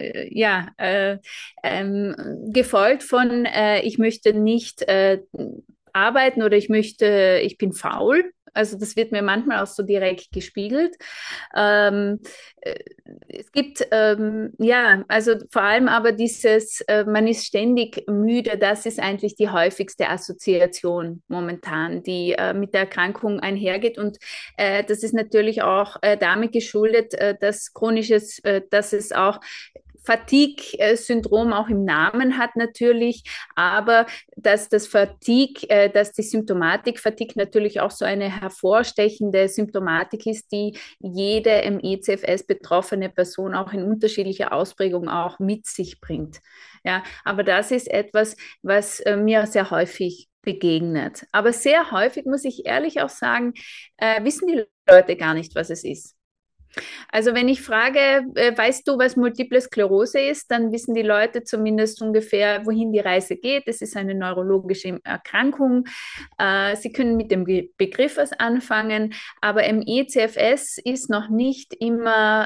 gefolgt von, ich möchte nicht arbeiten oder ich bin faul. Also das wird mir manchmal auch so direkt gespiegelt. Ähm, äh, Es gibt, ja, also vor allem aber man ist ständig müde, das ist eigentlich die häufigste Assoziation momentan, die mit der Erkrankung einhergeht. Und das ist natürlich auch damit geschuldet, dass es auch Fatigue-Syndrom auch im Namen hat natürlich, aber dass dass die Symptomatik Fatigue natürlich auch so eine hervorstechende Symptomatik ist, die jede im ECFS betroffene Person auch in unterschiedlicher Ausprägung auch mit sich bringt. Ja, aber das ist etwas, was mir sehr häufig begegnet. Aber sehr häufig, muss ich ehrlich auch sagen, wissen die Leute gar nicht, was es ist. Also wenn ich frage, weißt du, was Multiple Sklerose ist, dann wissen die Leute zumindest ungefähr, wohin die Reise geht. Es ist eine neurologische Erkrankung. Sie können mit dem Begriff was anfangen, aber ME/CFS ist noch nicht immer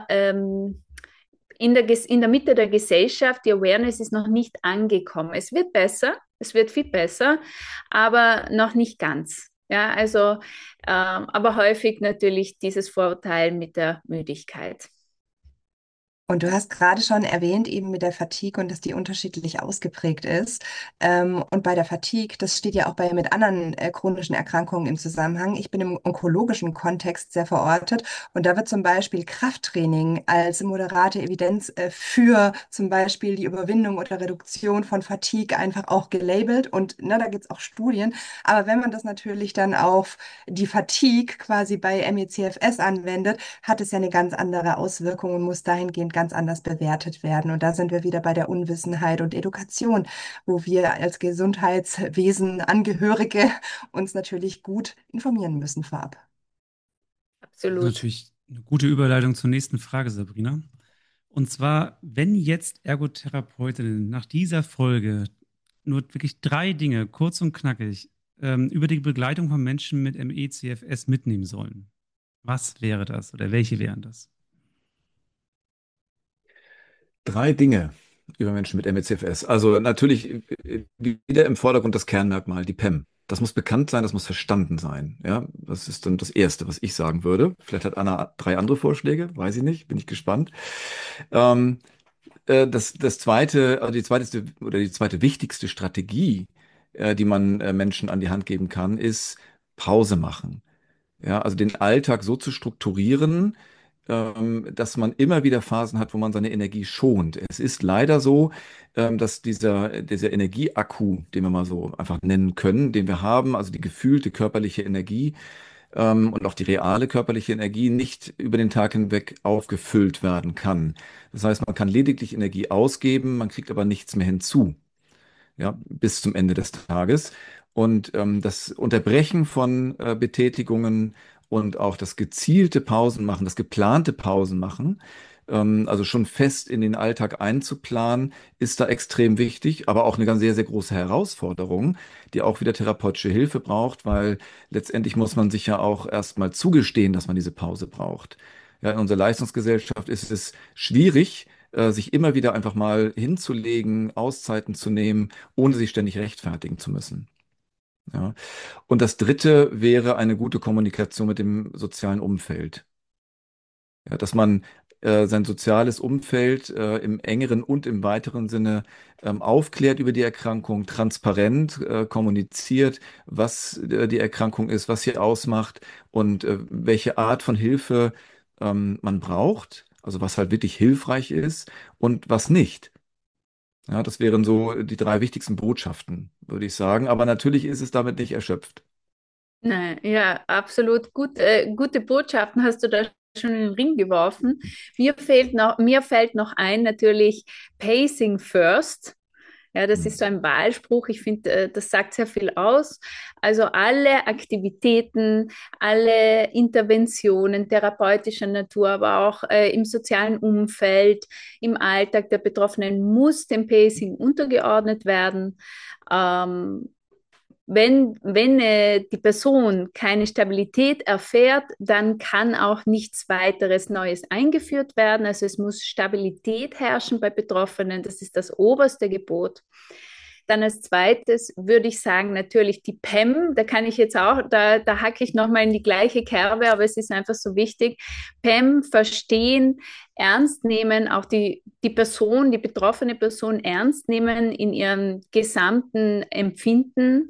in der Mitte der Gesellschaft. Die Awareness ist noch nicht angekommen. Es wird besser, es wird viel besser, aber noch nicht ganz. Ja, also, aber häufig natürlich dieses Vorurteil mit der Müdigkeit. Und du hast gerade schon erwähnt, eben mit der Fatigue und dass die unterschiedlich ausgeprägt ist. Und bei der Fatigue, das steht ja auch mit anderen chronischen Erkrankungen im Zusammenhang. Ich bin im onkologischen Kontext sehr verortet und da wird zum Beispiel Krafttraining als moderate Evidenz für zum Beispiel die Überwindung oder Reduktion von Fatigue einfach auch gelabelt. Und ne, da gibt es auch Studien. Aber wenn man das natürlich dann auf die Fatigue quasi bei ME/CFS anwendet, hat es ja eine ganz andere Auswirkung und muss dahingehend ganz anders bewertet werden. Und da sind wir wieder bei der Unwissenheit und Education, wo wir als Gesundheitswesen Angehörige uns natürlich gut informieren müssen vorab. Das ist Absolut. natürlich eine gute Überleitung zur nächsten Frage, Sabrina. Und zwar, wenn jetzt Ergotherapeutinnen nach dieser Folge nur wirklich 3 Dinge, kurz und knackig, über die Begleitung von Menschen mit ME/CFS mitnehmen sollen, was wäre das oder welche wären das? 3 Dinge über Menschen mit ME/CFS. Also natürlich wieder im Vordergrund das Kernmerkmal, die PEM. Das muss bekannt sein, das muss verstanden sein. Ja, das ist dann das Erste, was ich sagen würde. Vielleicht hat Anna 3 andere Vorschläge, weiß ich nicht, bin ich gespannt. Ähm, das zweite, also die zweite wichtigste Strategie, die man Menschen an die Hand geben kann, ist Pause machen. Ja, also den Alltag so zu strukturieren, dass man immer wieder Phasen hat, wo man seine Energie schont. Es ist leider so, dass dieser Energieakku, den wir mal so einfach nennen können, den wir haben, also die gefühlte körperliche Energie, und auch die reale körperliche Energie nicht über den Tag hinweg aufgefüllt werden kann. Das heißt, man kann lediglich Energie ausgeben, man kriegt aber nichts mehr hinzu, ja, bis zum Ende des Tages. Und das Unterbrechen von Betätigungen und auch das gezielte Pausen machen, das geplante Pausen machen, also schon fest in den Alltag einzuplanen, ist da extrem wichtig, aber auch eine ganz sehr, sehr große Herausforderung, die auch wieder therapeutische Hilfe braucht, weil letztendlich muss man sich ja auch erstmal zugestehen, dass man diese Pause braucht. Ja, in unserer Leistungsgesellschaft ist es schwierig, sich immer wieder einfach mal hinzulegen, Auszeiten zu nehmen, ohne sich ständig rechtfertigen zu müssen. Ja. Und das Dritte wäre eine gute Kommunikation mit dem sozialen Umfeld. Ja, dass man sein soziales Umfeld im engeren und im weiteren Sinne aufklärt über die Erkrankung, transparent kommuniziert, was die Erkrankung ist, was sie ausmacht und welche Art von Hilfe man braucht, also was halt wirklich hilfreich ist und was nicht. Ja, das wären so die 3 wichtigsten Botschaften, würde ich sagen. Aber natürlich ist es damit nicht erschöpft. Nein, ja, absolut gute Botschaften hast du da schon in den Ring geworfen. Mir fällt noch ein, natürlich Pacing first. Ja, das Hm. ist so ein Wahlspruch. Ich finde, das sagt sehr viel aus. Also alle Aktivitäten, alle Interventionen therapeutischer Natur, aber auch im sozialen Umfeld, im Alltag der Betroffenen muss dem Pacing untergeordnet werden. Ähm, wenn die Person keine Stabilität erfährt, dann kann auch nichts weiteres Neues eingeführt werden. Also es muss Stabilität herrschen bei Betroffenen. Das ist das oberste Gebot. Dann als zweites würde ich sagen, natürlich die PEM, da kann ich jetzt auch, da hacke ich nochmal in die gleiche Kerbe, aber es ist einfach so wichtig. PEM verstehen, ernst nehmen, auch die Person, die betroffene Person ernst nehmen in ihrem gesamten Empfinden.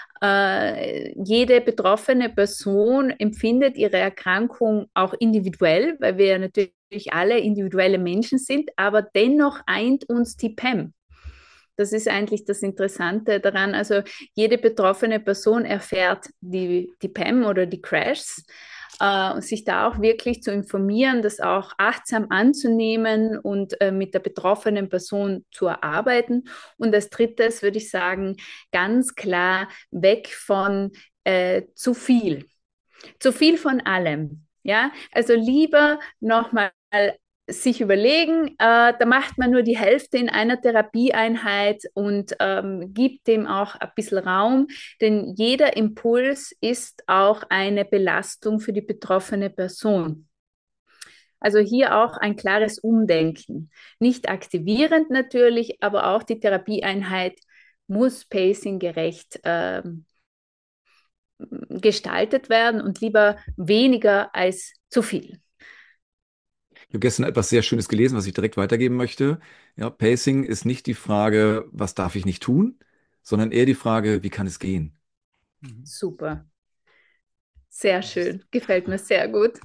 Jede betroffene Person empfindet ihre Erkrankung auch individuell, weil wir ja natürlich alle individuelle Menschen sind, aber dennoch eint uns die PEM. Das ist eigentlich das Interessante daran. Also jede betroffene Person erfährt die PEM oder die Crashs, und sich da auch wirklich zu informieren, das auch achtsam anzunehmen und mit der betroffenen Person zu erarbeiten. Und als drittes würde ich sagen, ganz klar weg von zu viel. Zu viel von allem. Ja, also lieber nochmal sich überlegen, da macht man nur die Hälfte in einer Therapieeinheit und gibt dem auch ein bisschen Raum, denn jeder Impuls ist auch eine Belastung für die betroffene Person. Also hier auch ein klares Umdenken. Nicht aktivierend natürlich, aber auch die Therapieeinheit muss pacinggerecht gestaltet werden und lieber weniger als zu viel. Ich habe gestern etwas sehr Schönes gelesen, was ich direkt weitergeben möchte. Ja, Pacing ist nicht die Frage, was darf ich nicht tun, sondern eher die Frage, wie kann es gehen? Super. Sehr schön. Gefällt mir sehr gut.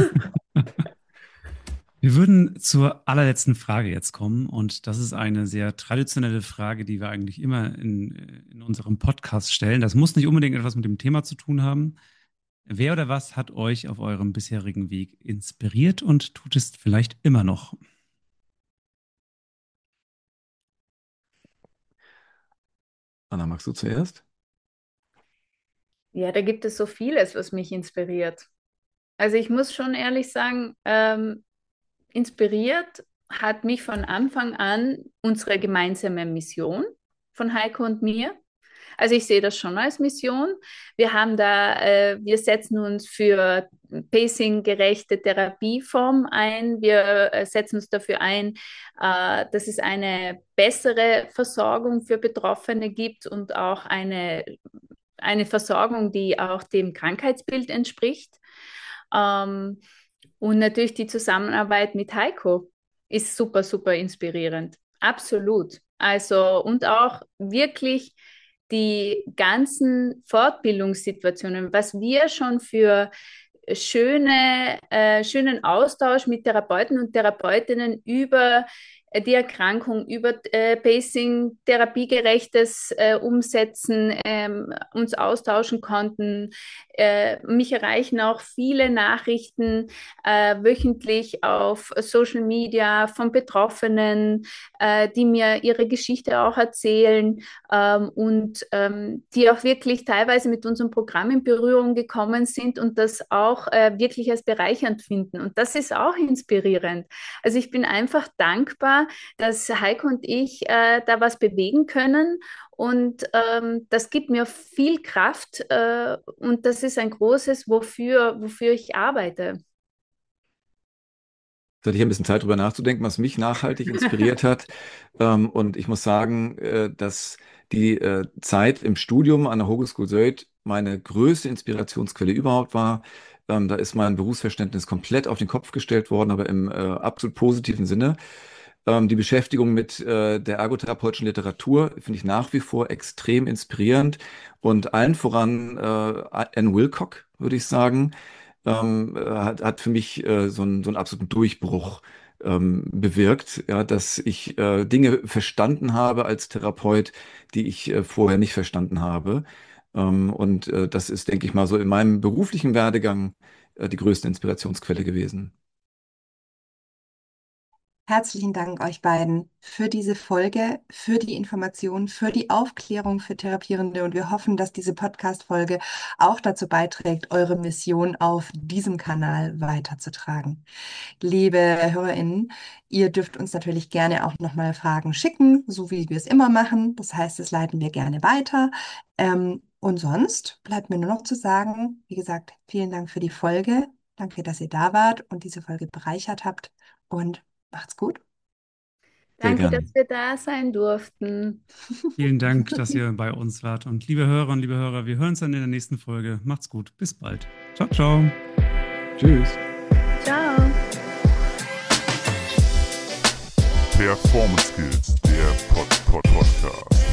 Wir würden zur allerletzten Frage jetzt kommen und das ist eine sehr traditionelle Frage, die wir eigentlich immer in unserem Podcast stellen. Das muss nicht unbedingt etwas mit dem Thema zu tun haben. Wer oder was hat euch auf eurem bisherigen Weg inspiriert und tut es vielleicht immer noch? Anna, magst du zuerst? Ja, da gibt es so vieles, was mich inspiriert. Also ich muss schon ehrlich sagen, inspiriert hat mich von Anfang an unsere gemeinsame Mission von Heiko und mir. Also ich sehe das schon als Mission. Wir setzen uns für pacing-gerechte Therapieform ein. Wir setzen uns dafür ein, dass es eine bessere Versorgung für Betroffene gibt und auch eine Versorgung, die auch dem Krankheitsbild entspricht. Und natürlich die Zusammenarbeit mit Heiko ist super, super inspirierend. Absolut. Also und auch wirklich die ganzen Fortbildungssituationen, was wir schon für schönen Austausch mit Therapeuten und Therapeutinnen über die Erkrankung, über Pacing, therapiegerechtes Umsetzen, uns austauschen konnten. Mich erreichen auch viele Nachrichten wöchentlich auf Social Media von Betroffenen, die mir ihre Geschichte auch erzählen und die auch wirklich teilweise mit unserem Programm in Berührung gekommen sind und das auch wirklich als bereichernd finden. Und das ist auch inspirierend. Also ich bin einfach dankbar, dass Heiko und ich da was bewegen können. Und das gibt mir viel Kraft und das ist ein großes, wofür ich arbeite. Jetzt hatte ich ein bisschen Zeit, drüber nachzudenken, was mich nachhaltig inspiriert hat. Und ich muss sagen, dass die Zeit im Studium an der Hogeschool Söld meine größte Inspirationsquelle überhaupt war. Da ist mein Berufsverständnis komplett auf den Kopf gestellt worden, aber im absolut positiven Sinne. Die Beschäftigung mit der ergotherapeutischen Literatur finde ich nach wie vor extrem inspirierend und allen voran Anne Wilcock, würde ich sagen, hat für mich so einen absoluten Durchbruch bewirkt, ja, dass ich Dinge verstanden habe als Therapeut, die ich vorher nicht verstanden habe. Und das ist, denke ich mal, so in meinem beruflichen Werdegang die größte Inspirationsquelle gewesen. Herzlichen Dank euch beiden für diese Folge, für die Information, für die Aufklärung für Therapierende und wir hoffen, dass diese Podcast-Folge auch dazu beiträgt, eure Mission auf diesem Kanal weiterzutragen. Liebe HörerInnen, ihr dürft uns natürlich gerne auch nochmal Fragen schicken, so wie wir es immer machen. Das heißt, das leiten wir gerne weiter. Und sonst bleibt mir nur noch zu sagen, wie gesagt, vielen Dank für die Folge. Danke, dass ihr da wart und diese Folge bereichert habt und macht's gut. Sehr Danke, gerne. dass wir da sein durften. Vielen Dank, dass ihr bei uns wart. Und liebe Hörer und liebe Hörer, wir hören uns dann in der nächsten Folge. Macht's gut. Bis bald. Ciao, ciao. Tschüss. Ciao. Performance Skills, der Podcast.